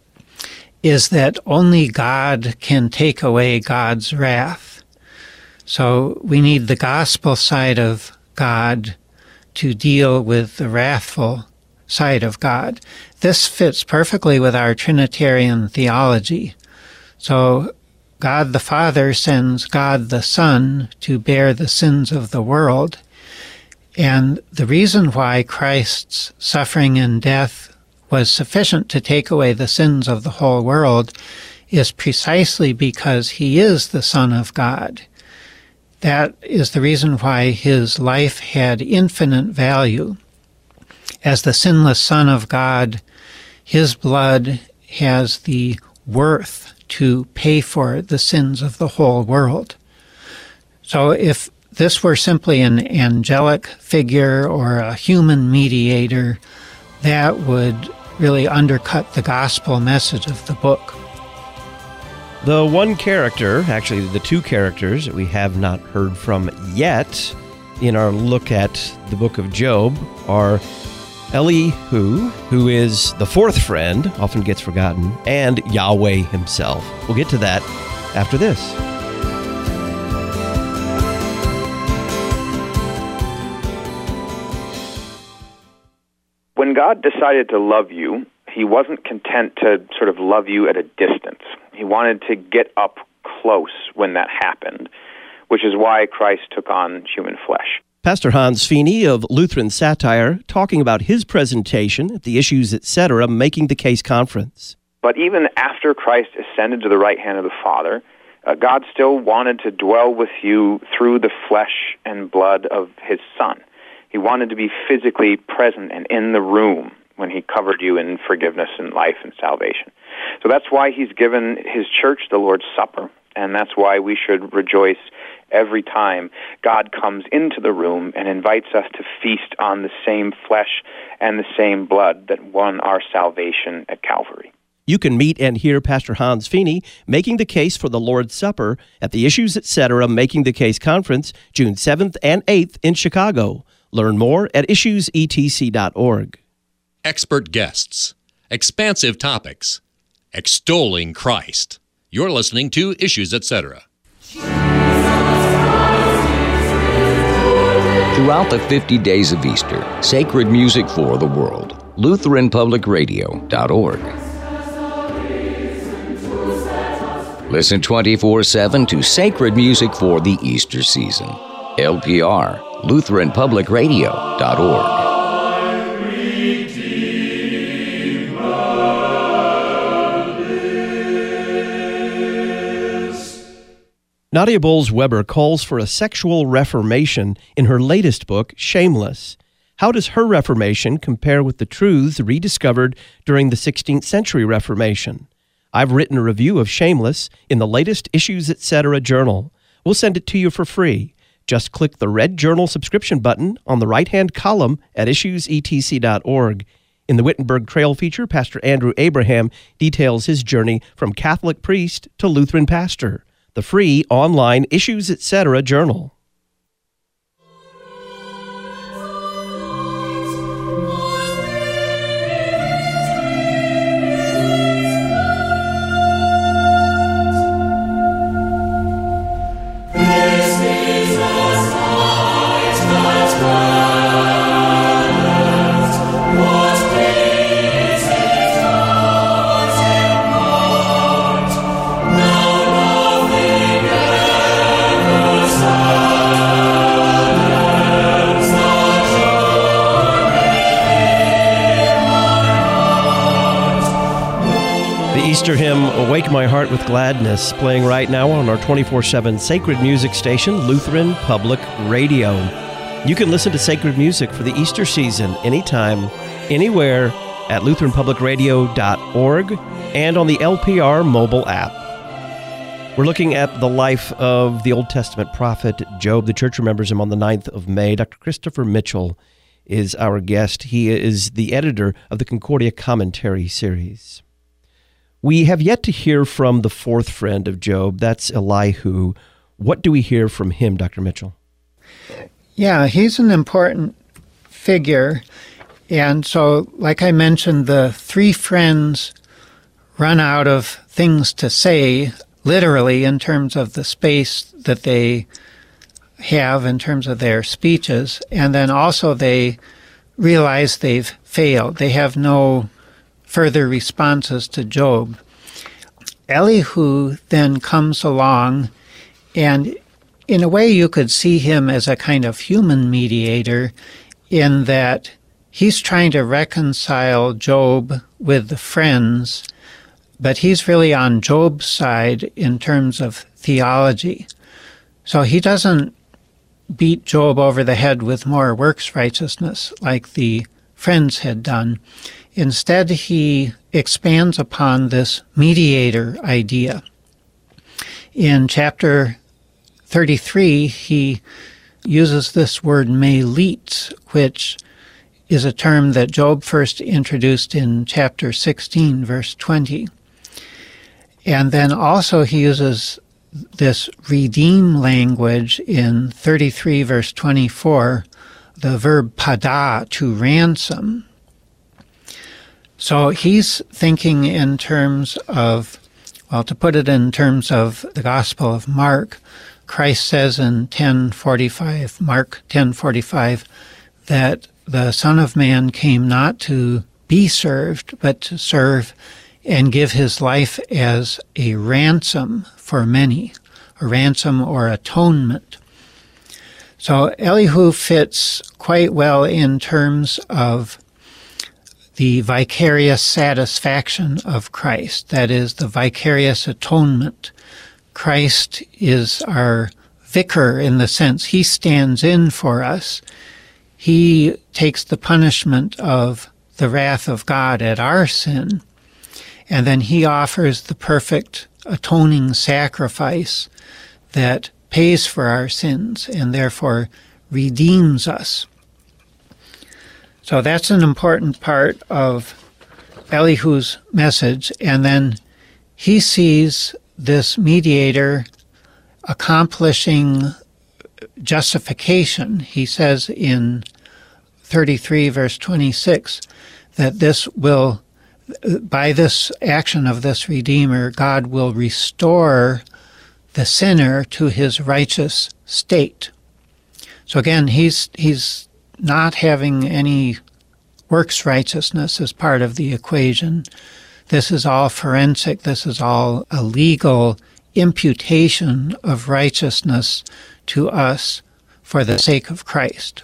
is that only God can take away God's wrath. So we need the gospel side of God to deal with the wrathful side of God. This fits perfectly with our Trinitarian theology. So God the Father sends God the Son to bear the sins of the world. And the reason why Christ's suffering and death was sufficient to take away the sins of the whole world is precisely because he is the Son of God. That is the reason why his life had infinite value. As the sinless Son of God, his blood has the worth to pay for the sins of the whole world. So if this were simply an angelic figure or a human mediator, that would really undercut the gospel message of the book. The one character, actually the two characters that we have not heard from yet in our look at the book of Job are Elihu, who is the fourth friend, often gets forgotten, and Yahweh himself. We'll get to that after this. When God decided to love you, he wasn't content to sort of love you at a distance. He wanted to get up close when that happened, which is why Christ took on human flesh. Pastor Hans Feeney of Lutheran Satire talking about his presentation at the Issues Etc. Making the Case conference. But even after Christ ascended to the right hand of the Father, God still wanted to dwell with you through the flesh and blood of his Son. He wanted to be physically present and in the room when he covered you in forgiveness and life and salvation. So that's why he's given his church the Lord's Supper, and that's why we should rejoice every time God comes into the room and invites us to feast on the same flesh and the same blood that won our salvation at Calvary. You can meet and hear Pastor Hans Feeney making the case for the Lord's Supper at the Issues Etc. Making the Case Conference, June 7th and 8th in Chicago. Learn more at issuesetc.org. Expert guests, expansive topics, extolling Christ. You're listening to Issues Etc. Throughout the 50 days of Easter, sacred music for the world. LutheranPublicRadio.org. Listen 24/7 to sacred music for the Easter season. LPR, LutheranPublicRadio.org. Nadia Bolz-Weber calls for a sexual reformation in her latest book, Shameless. How does her reformation compare with the truths rediscovered during the 16th century Reformation? I've written a review of Shameless in the latest Issues Etc. journal. We'll send it to you for free. Just click the red journal subscription button on the right-hand column at issuesetc.org. In the Wittenberg Trail feature, Pastor Andrew Abraham details his journey from Catholic priest to Lutheran pastor. The free online Issues Etc. journal. Easter hymn, Awake My Heart with Gladness, playing right now on our 24/7 sacred music station, Lutheran Public Radio. You can listen to sacred music for the Easter season anytime, anywhere at LutheranPublicRadio.org and on the LPR mobile app. We're looking at the life of the Old Testament prophet Job. The church remembers him on the 9th of May. Dr. Christopher Mitchell is our guest. He is the editor of the Concordia Commentary series. We have yet to hear from the fourth friend of Job. That's Elihu. What do we hear from him, Dr. Mitchell? Yeah, he's an important figure. And so, like I mentioned, the three friends run out of things to say, literally, in terms of the space that they have in terms of their speeches. And then also they realize they've failed. They have no further responses to Job. Elihu then comes along, and in a way you could see him as a kind of human mediator in that he's trying to reconcile Job with the friends, but he's really on Job's side in terms of theology. So he doesn't beat Job over the head with more works righteousness like the friends had done. Instead, he expands upon this mediator idea. In chapter 33, he uses this word melit, which is a term that Job first introduced in chapter 16, verse 20. And then also he uses this redeem language in 33, verse 24, the verb pada, to ransom. So he's thinking in terms of, well, to put it in terms of the Gospel of Mark, Christ says in Mark 10:45, that the Son of Man came not to be served, but to serve and give his life as a ransom for many, a ransom or atonement. So Elihu fits quite well in terms of the vicarious satisfaction of Christ, that is, the vicarious atonement. Christ is our vicar in the sense he stands in for us. He takes the punishment of the wrath of God at our sin, and then he offers the perfect atoning sacrifice that pays for our sins and therefore redeems us. So that's an important part of Elihu's message. And then he sees this mediator accomplishing justification. He says in 33 verse 26 that by this action of this Redeemer, God will restore the sinner to his righteous state. So again, he's not having any works righteousness as part of the equation. This is all forensic. This is all a legal imputation of righteousness to us for the sake of Christ.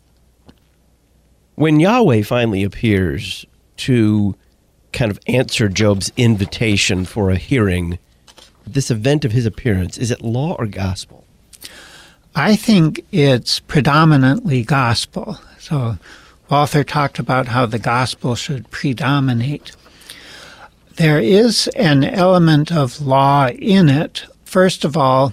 When Yahweh finally appears to kind of answer Job's invitation for a hearing, this event of his appearance, is it law or gospel? I think it's predominantly gospel. So Walther talked about how the gospel should predominate. There is an element of law in it. First of all,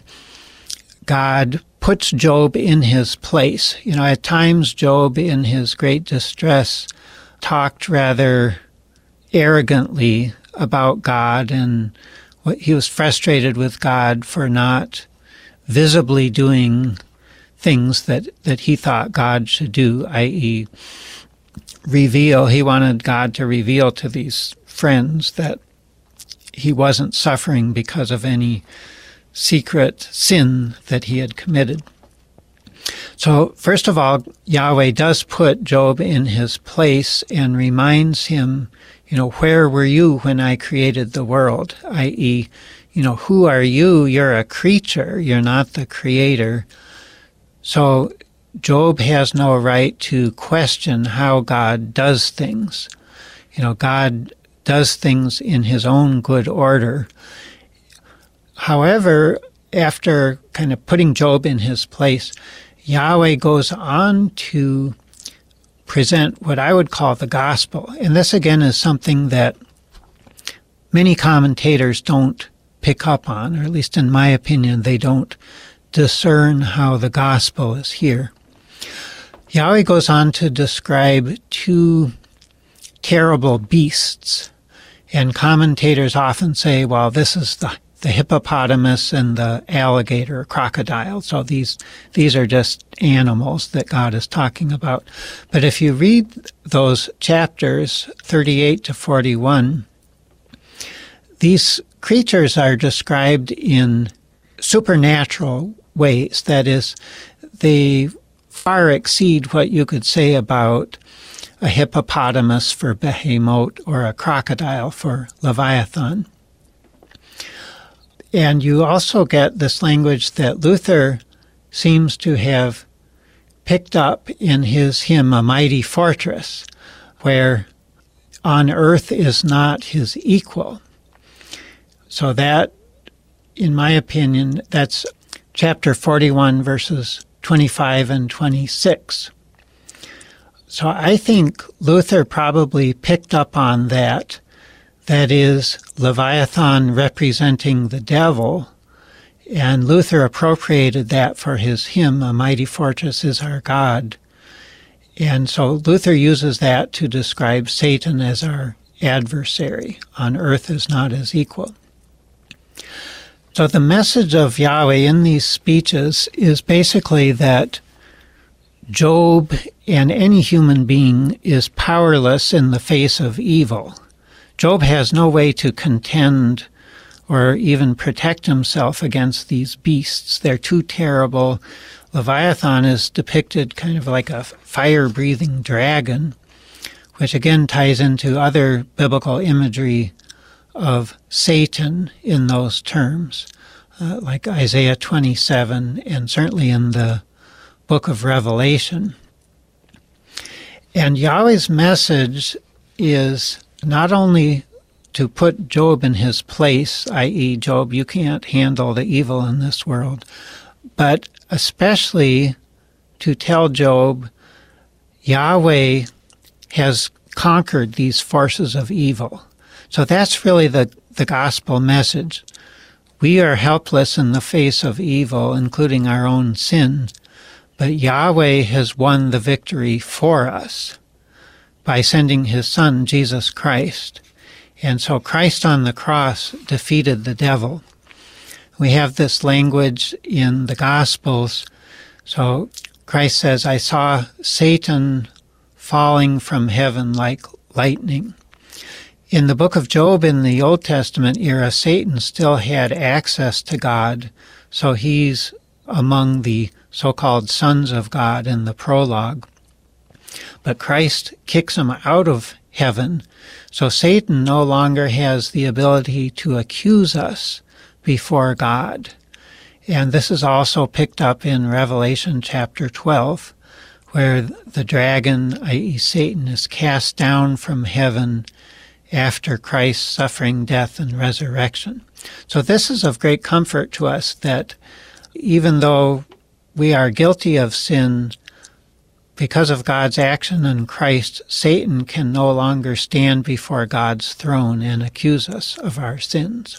God puts Job in his place. At times Job, in his great distress, talked rather arrogantly about God, and he was frustrated with God for not visibly doing things that he thought God should do, i.e. reveal. He wanted God to reveal to these friends that he wasn't suffering because of any secret sin that he had committed. So, first of all, Yahweh does put Job in his place and reminds him, where were you when I created the world? I.e., who are you? You're a creature. You're not the creator. So Job has no right to question how God does things. God does things in his own good order. However, after kind of putting Job in his place, Yahweh goes on to present what I would call the gospel. And this, again, is something that many commentators don't pick up on, or at least in my opinion, they don't discern how the gospel is here. Yahweh goes on to describe two terrible beasts, and commentators often say, well, this is the hippopotamus and the alligator or crocodile. So these are just animals that God is talking about. But if you read those chapters 38 to 41, these creatures are described in supernatural ways. That is, they far exceed what you could say about a hippopotamus for Behemoth or a crocodile for Leviathan. And you also get this language that Luther seems to have picked up in his hymn, A Mighty Fortress, where on earth is not his equal. So that, in my opinion, that's chapter 41, verses 25 and 26. So I think Luther probably picked up on that. That is, Leviathan representing the devil, and Luther appropriated that for his hymn, A Mighty Fortress is Our God. And so Luther uses that to describe Satan as our adversary. On earth is not his equal. So the message of Yahweh in these speeches is basically that Job and any human being is powerless in the face of evil. Job has no way to contend or even protect himself against these beasts. They're too terrible. Leviathan is depicted kind of like a fire-breathing dragon, which again ties into other biblical imagery of Satan in those terms, like Isaiah 27 and certainly in the book of Revelation. And Yahweh's message is not only to put Job in his place, i.e., Job, you can't handle the evil in this world, but especially to tell Job, Yahweh has conquered these forces of evil. So that's really the gospel message. We are helpless in the face of evil, including our own sin, but Yahweh has won the victory for us by sending his Son, Jesus Christ. And so Christ on the cross defeated the devil. We have this language in the Gospels. So Christ says, I saw Satan falling from heaven like lightning. In the book of Job in the Old Testament era, Satan still had access to God, so he's among the so-called sons of God in the prologue. But Christ kicks him out of heaven, so Satan no longer has the ability to accuse us before God. And this is also picked up in Revelation chapter 12, where the dragon, i.e. Satan, is cast down from heaven after Christ's suffering, death, and resurrection. So this is of great comfort to us that even though we are guilty of sin, because of God's action in Christ, Satan can no longer stand before God's throne and accuse us of our sins.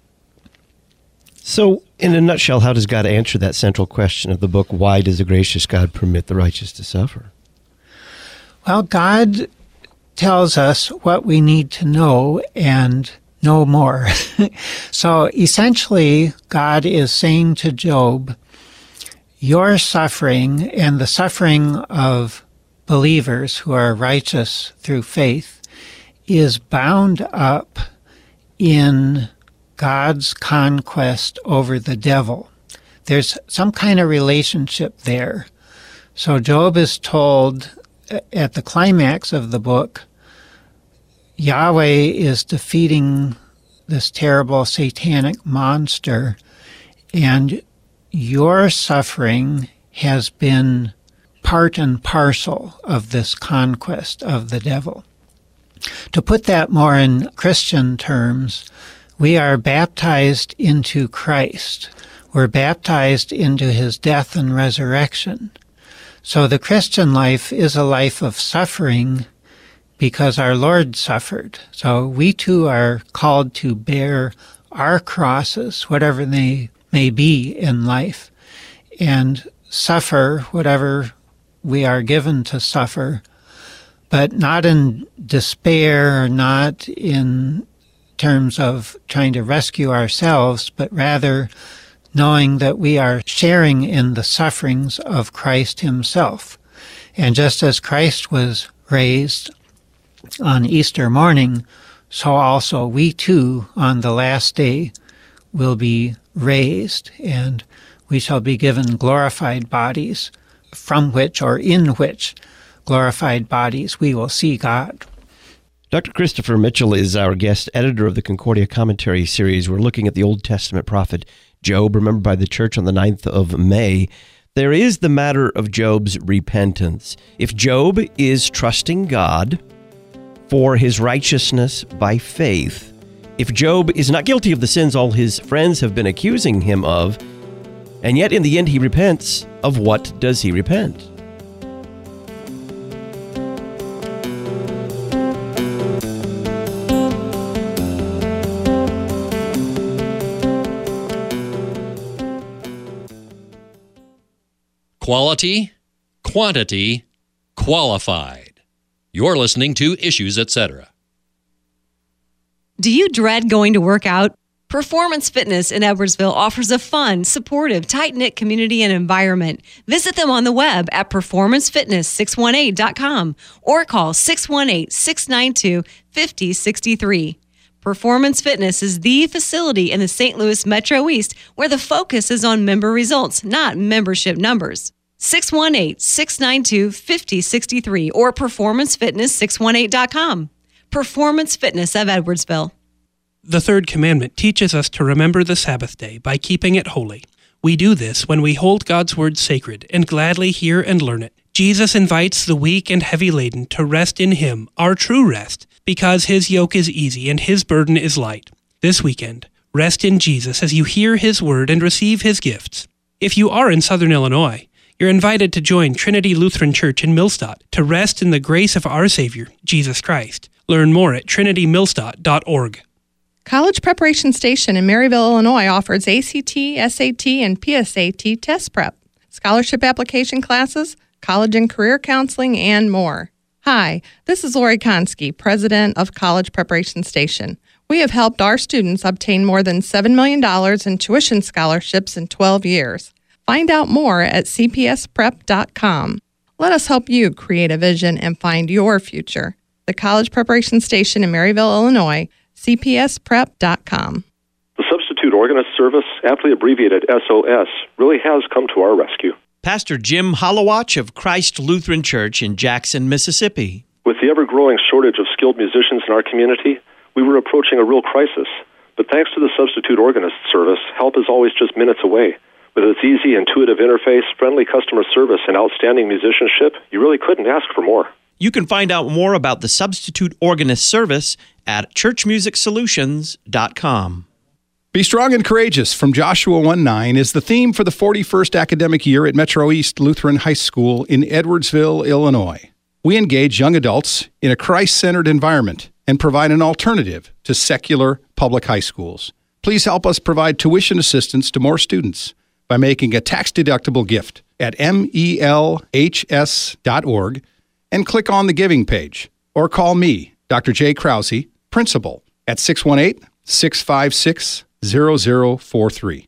So, in a nutshell, how does God answer that central question of the book, why does a gracious God permit the righteous to suffer? Well, God tells us what we need to know and no more. So essentially, God is saying to Job, your suffering and the suffering of believers who are righteous through faith is bound up in God's conquest over the devil. There's some kind of relationship there. So Job is told at the climax of the book, Yahweh is defeating this terrible satanic monster, and your suffering has been part and parcel of this conquest of the devil. To put that more in Christian terms, we are baptized into Christ. We're baptized into his death and resurrection. So the Christian life is a life of suffering because our Lord suffered. So we too are called to bear our crosses, whatever they may be in life, and suffer whatever we are given to suffer, but not in despair, not in terms of trying to rescue ourselves, but rather knowing that we are sharing in the sufferings of Christ himself. And just as Christ was raised on Easter morning, so also we too on the last day will be raised, and we shall be given glorified bodies, from which or in which glorified bodies we will see God. Dr. Christopher Mitchell is our guest editor of the Concordia Commentary series. We're looking at the Old Testament prophet Job, remembered by the church on the 9th of May. There is the matter of Job's repentance. If Job is trusting God for his righteousness by faith, if Job is not guilty of the sins all his friends have been accusing him of, and yet in the end he repents, of what does he repent? Quality, quantity, qualified. You're listening to Issues, Etc. Do you dread going to work out? Performance Fitness in Edwardsville offers a fun, supportive, tight-knit community and environment. Visit them on the web at performancefitness618.com or call 618-692-5063. Performance Fitness is the facility in the St. Louis Metro East where the focus is on member results, not membership numbers. 618-692-5063 or performancefitness618.com. Performance Fitness of Edwardsville. The third commandment teaches us to remember the Sabbath day by keeping it holy. We do this when we hold God's word sacred and gladly hear and learn it. Jesus invites the weak and heavy laden to rest in Him, our true rest, because His yoke is easy and His burden is light. This weekend, rest in Jesus as you hear His word and receive His gifts. If you are in Southern Illinois, you're invited to join Trinity Lutheran Church in Millstadt to rest in the grace of our Savior, Jesus Christ. Learn more at trinitymillstadt.org. College Preparation Station in Maryville, Illinois offers ACT, SAT, and PSAT test prep, scholarship application classes, college and career counseling, and more. Hi, this is Lori Konski, president of College Preparation Station. We have helped our students obtain more than $7 million in tuition scholarships in 12 years. Find out more at cpsprep.com. Let us help you create a vision and find your future. The College Preparation Station in Maryville, Illinois, cpsprep.com. The Substitute Organist Service, aptly abbreviated SOS, really has come to our rescue. Pastor Jim Holowach of Christ Lutheran Church in Jackson, Mississippi. With the ever-growing shortage of skilled musicians in our community, we were approaching a real crisis. But thanks to the Substitute Organist Service, help is always just minutes away. With its easy, intuitive interface, friendly customer service, and outstanding musicianship, you really couldn't ask for more. You can find out more about the Substitute Organist Service at churchmusicsolutions.com. Be Strong and Courageous from Joshua 1:9 is the theme for the 41st academic year at Metro East Lutheran High School in Edwardsville, Illinois. We engage young adults in a Christ-centered environment and provide an alternative to secular public high schools. Please help us provide tuition assistance to more students by making a tax-deductible gift at melhs.org and click on the giving page, or call me, Dr. Jay Krause, principal, at 618-656-0043.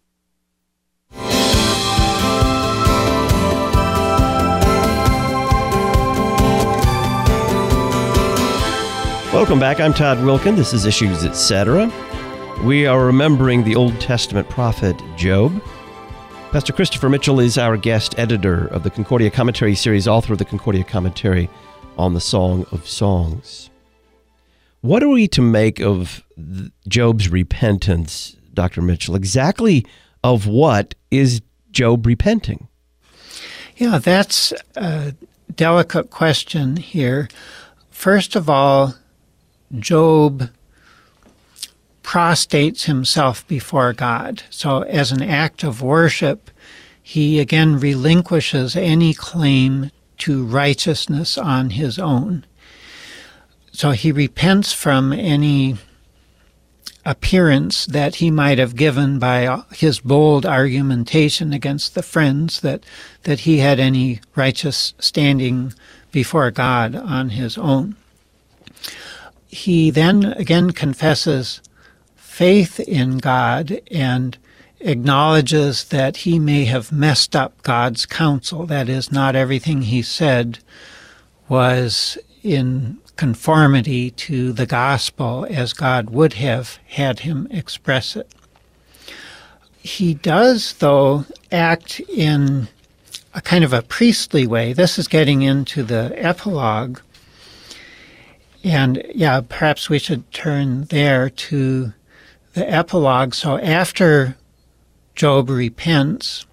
Welcome back. I'm Todd Wilkin. This is Issues Etc. We are remembering the Old Testament prophet Job. Pastor Christopher Mitchell is our guest editor of the Concordia Commentary series, author of the Concordia Commentary on the Song of Songs. What are we to make of Job's repentance, Dr. Mitchell? Exactly of what is Job repenting? Yeah, that's a delicate question here. First of all, Job prostrates himself before God. So as an act of worship, he again relinquishes any claim to righteousness on his own. So he repents from any appearance that he might have given by his bold argumentation against the friends that he had any righteous standing before God on his own. He then again confesses faith in God and acknowledges that he may have messed up God's counsel. That is, not everything he said was in conformity to the gospel as God would have had him express it. He does, though, act in a kind of a priestly way. This is getting into the epilogue. And yeah, perhaps we should turn there to the epilogue. So after Job repents,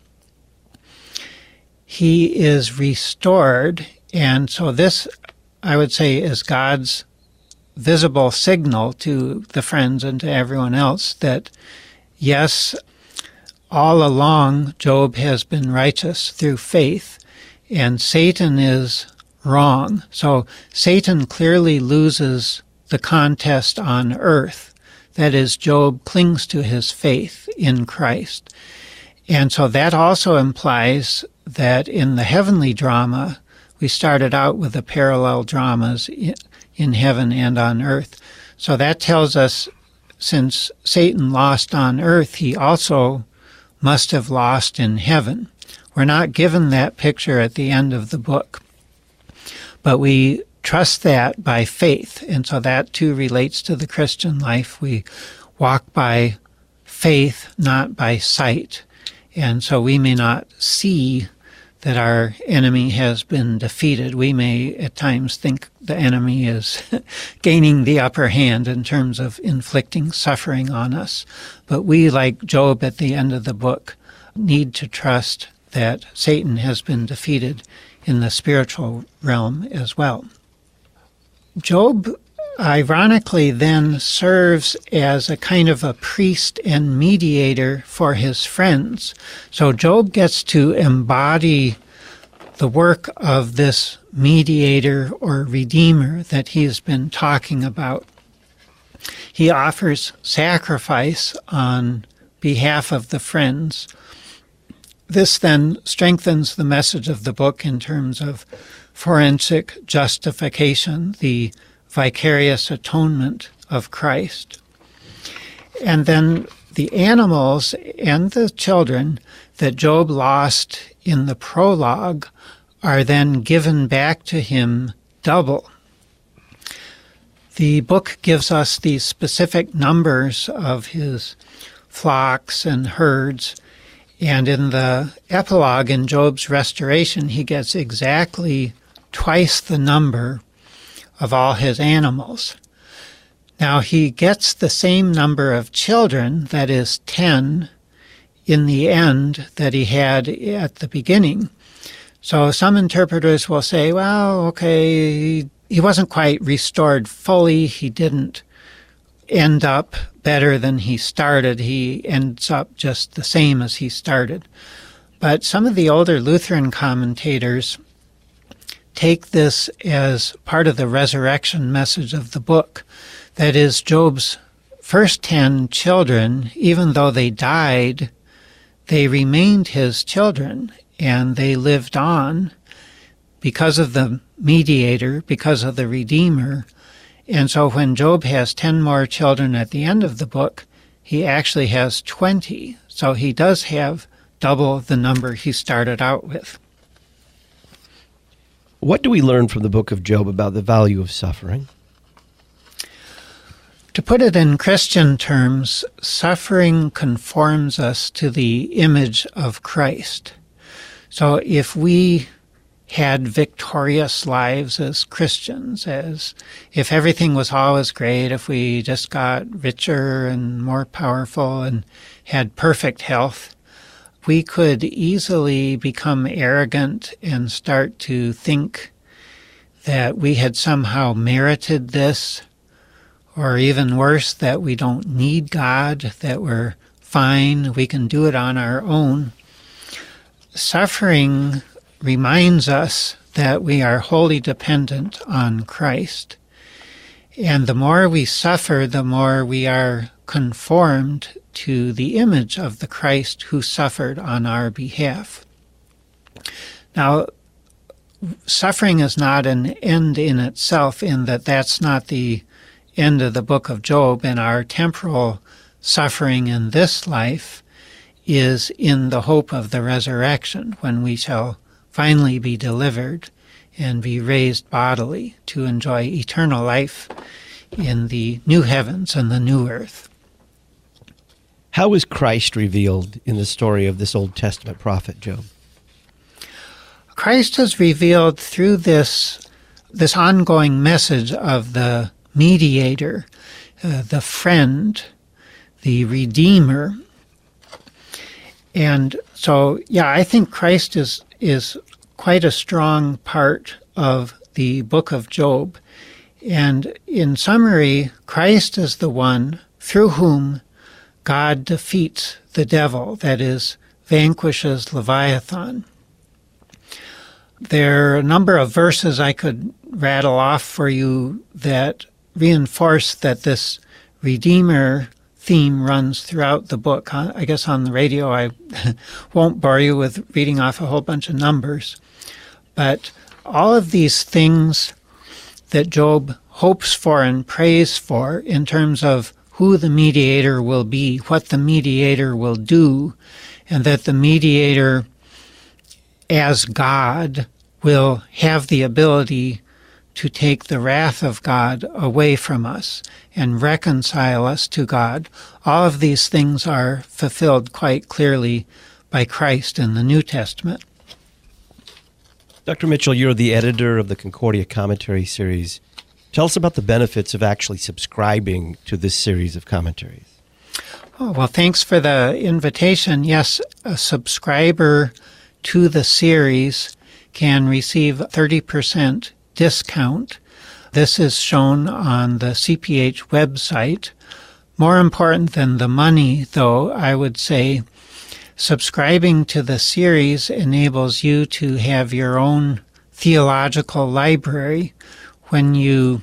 he is restored. And so this, I would say, is God's visible signal to the friends and to everyone else that, yes, all along Job has been righteous through faith, and Satan is wrong. So Satan clearly loses the contest on earth. That is, Job clings to his faith in Christ. And so that also implies that in the heavenly drama, we started out with the parallel dramas in heaven and on earth. So that tells us, since Satan lost on earth, he also must have lost in heaven. We're not given that picture at the end of the book, but we trust that by faith. And so that too relates to the Christian life. We walk by faith, not by sight. And so we may not see that our enemy has been defeated. We may at times think the enemy is gaining the upper hand in terms of inflicting suffering on us. But we, like Job at the end of the book, need to trust that Satan has been defeated in the spiritual realm as well. Job, ironically, then serves as a kind of a priest and mediator for his friends. So Job gets to embody the work of this mediator or redeemer that he's been talking about. He offers sacrifice on behalf of the friends. This then strengthens the message of the book in terms of forensic justification, the vicarious atonement of Christ. And then the animals and the children that Job lost in the prologue are then given back to him double. The book gives us the specific numbers of his flocks and herds, and in the epilogue in Job's restoration, he gets exactly twice the number of all his animals. Now, he gets the same number of children, that is 10, in the end that he had at the beginning. So some interpreters will say, well, okay, he wasn't quite restored fully. He didn't end up better than he started. He ends up just the same as he started. But some of the older Lutheran commentators take this as part of the resurrection message of the book. That is, Job's first 10 children, even though they died, they remained his children, and they lived on because of the mediator, because of the Redeemer. And so when Job has 10 more children at the end of the book, he actually has 20. So he does have double the number he started out with. What do we learn from the book of Job about the value of suffering? To put it in Christian terms, suffering conforms us to the image of Christ. So if we had victorious lives as Christians, as if everything was always great, if we just got richer and more powerful and had perfect health, we could easily become arrogant and start to think that we had somehow merited this, or even worse, that we don't need God, that we're fine, we can do it on our own. Suffering reminds us that we are wholly dependent on Christ. And the more we suffer, the more we are conformed to the image of the Christ who suffered on our behalf. Now, suffering is not an end in itself, in that that's not the end of the book of Job, and our temporal suffering in this life is in the hope of the resurrection, when we shall finally be delivered and be raised bodily to enjoy eternal life in the new heavens and the new earth. How is Christ revealed in the story of this Old Testament prophet Job? Christ is revealed through this ongoing message of the mediator, the friend, the Redeemer. And so, I think Christ is quite a strong part of the book of Job. And in summary, Christ is the one through whom God defeats the devil, that is, vanquishes Leviathan. There are a number of verses I could rattle off for you that reinforce that this Redeemer theme runs throughout the book. I guess on the radio I won't bore you with reading off a whole bunch of numbers. But all of these things that Job hopes for and prays for in terms of who the mediator will be, what the mediator will do, and that the mediator as God will have the ability to take the wrath of God away from us and reconcile us to God. All of these things are fulfilled quite clearly by Christ in the New Testament. Dr. Mitchell, you're the editor of the Concordia Commentary Series. Tell us about the benefits of actually subscribing to this series of commentaries. Oh, well, thanks for the invitation. Yes, a subscriber to the series can receive 30% discount. This is shown on the CPH website. More important than the money, though, I would say subscribing to the series enables you to have your own theological library. When you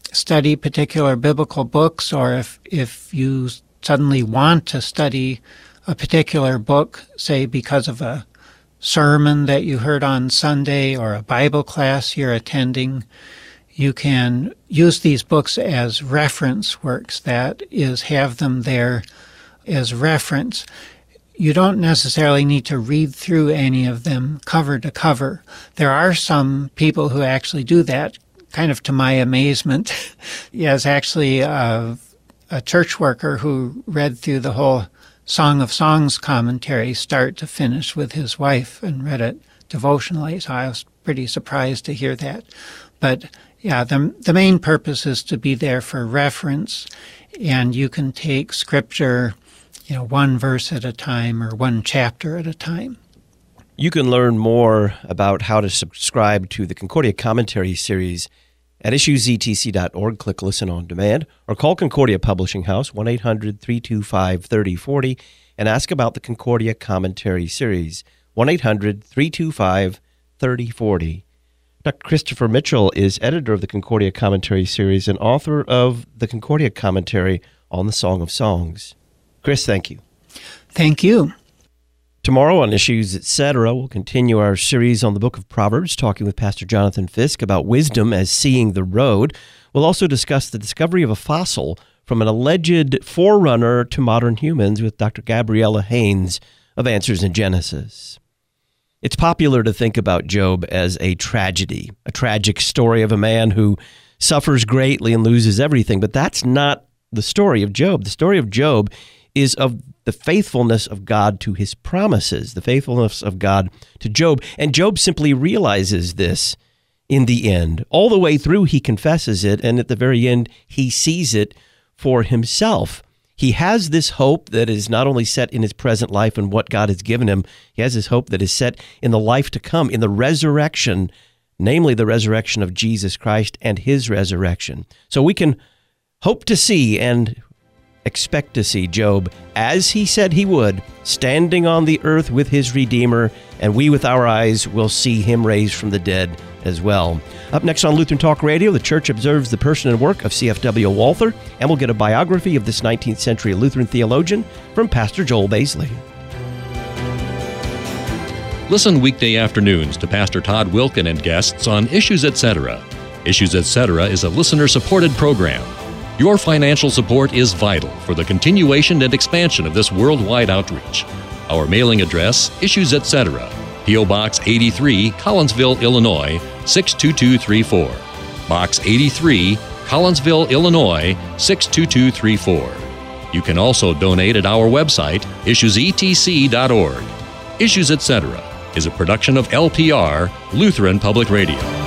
study particular biblical books, or if you suddenly want to study a particular book, say because of a sermon that you heard on Sunday or a Bible class you're attending, you can use these books as reference works. That is, have them there as reference. You don't necessarily need to read through any of them cover to cover. There are some people who actually do that, kind of to my amazement. Yes, actually a church worker who read through the whole Song of Songs commentary start to finish with his wife and read it devotionally, so I was pretty surprised to hear that. But yeah, the main purpose is to be there for reference, and you can take Scripture, one verse at a time or one chapter at a time. You can learn more about how to subscribe to the Concordia Commentary Series at issuesetc.org. Click Listen on Demand, or call Concordia Publishing House, 1-800-325-3040, and ask about the Concordia Commentary Series, 1-800-325-3040. Dr. Christopher Mitchell is editor of the Concordia Commentary Series and author of the Concordia Commentary on the Song of Songs. Chris, thank you. Thank you. Tomorrow on Issues Etc., we'll continue our series on the book of Proverbs, talking with Pastor Jonathan Fisk about wisdom as seeing the road. We'll also discuss the discovery of a fossil from an alleged forerunner to modern humans with Dr. Gabriella Haynes of Answers in Genesis. It's popular to think about Job as a tragedy, a tragic story of a man who suffers greatly and loses everything, but that's not the story of Job. The story of Job is of the faithfulness of God to his promises, the faithfulness of God to Job. And Job simply realizes this in the end. All the way through, he confesses it, and at the very end, he sees it for himself. He has this hope that is not only set in his present life and what God has given him, he has this hope that is set in the life to come, in the resurrection, namely the resurrection of Jesus Christ and his resurrection. So we can hope to see and expect to see Job, as he said he would, standing on the earth with his Redeemer, and we with our eyes will see him raised from the dead as well. Up next on Lutheran Talk Radio, the Church observes the person and work of C.F.W. Walther, and we'll get a biography of this 19th century Lutheran theologian from Pastor Joel Baisley. Listen weekday afternoons to Pastor Todd Wilkin and guests on Issues Etc. Issues Etc. is a listener-supported program. Your financial support is vital for the continuation and expansion of this worldwide outreach. Our mailing address, Issues Etc., P.O. Box 83, Collinsville, Illinois, 62234. Box 83, Collinsville, Illinois, 62234. You can also donate at our website, issuesetc.org. Issues Etc. is a production of LPR, Lutheran Public Radio.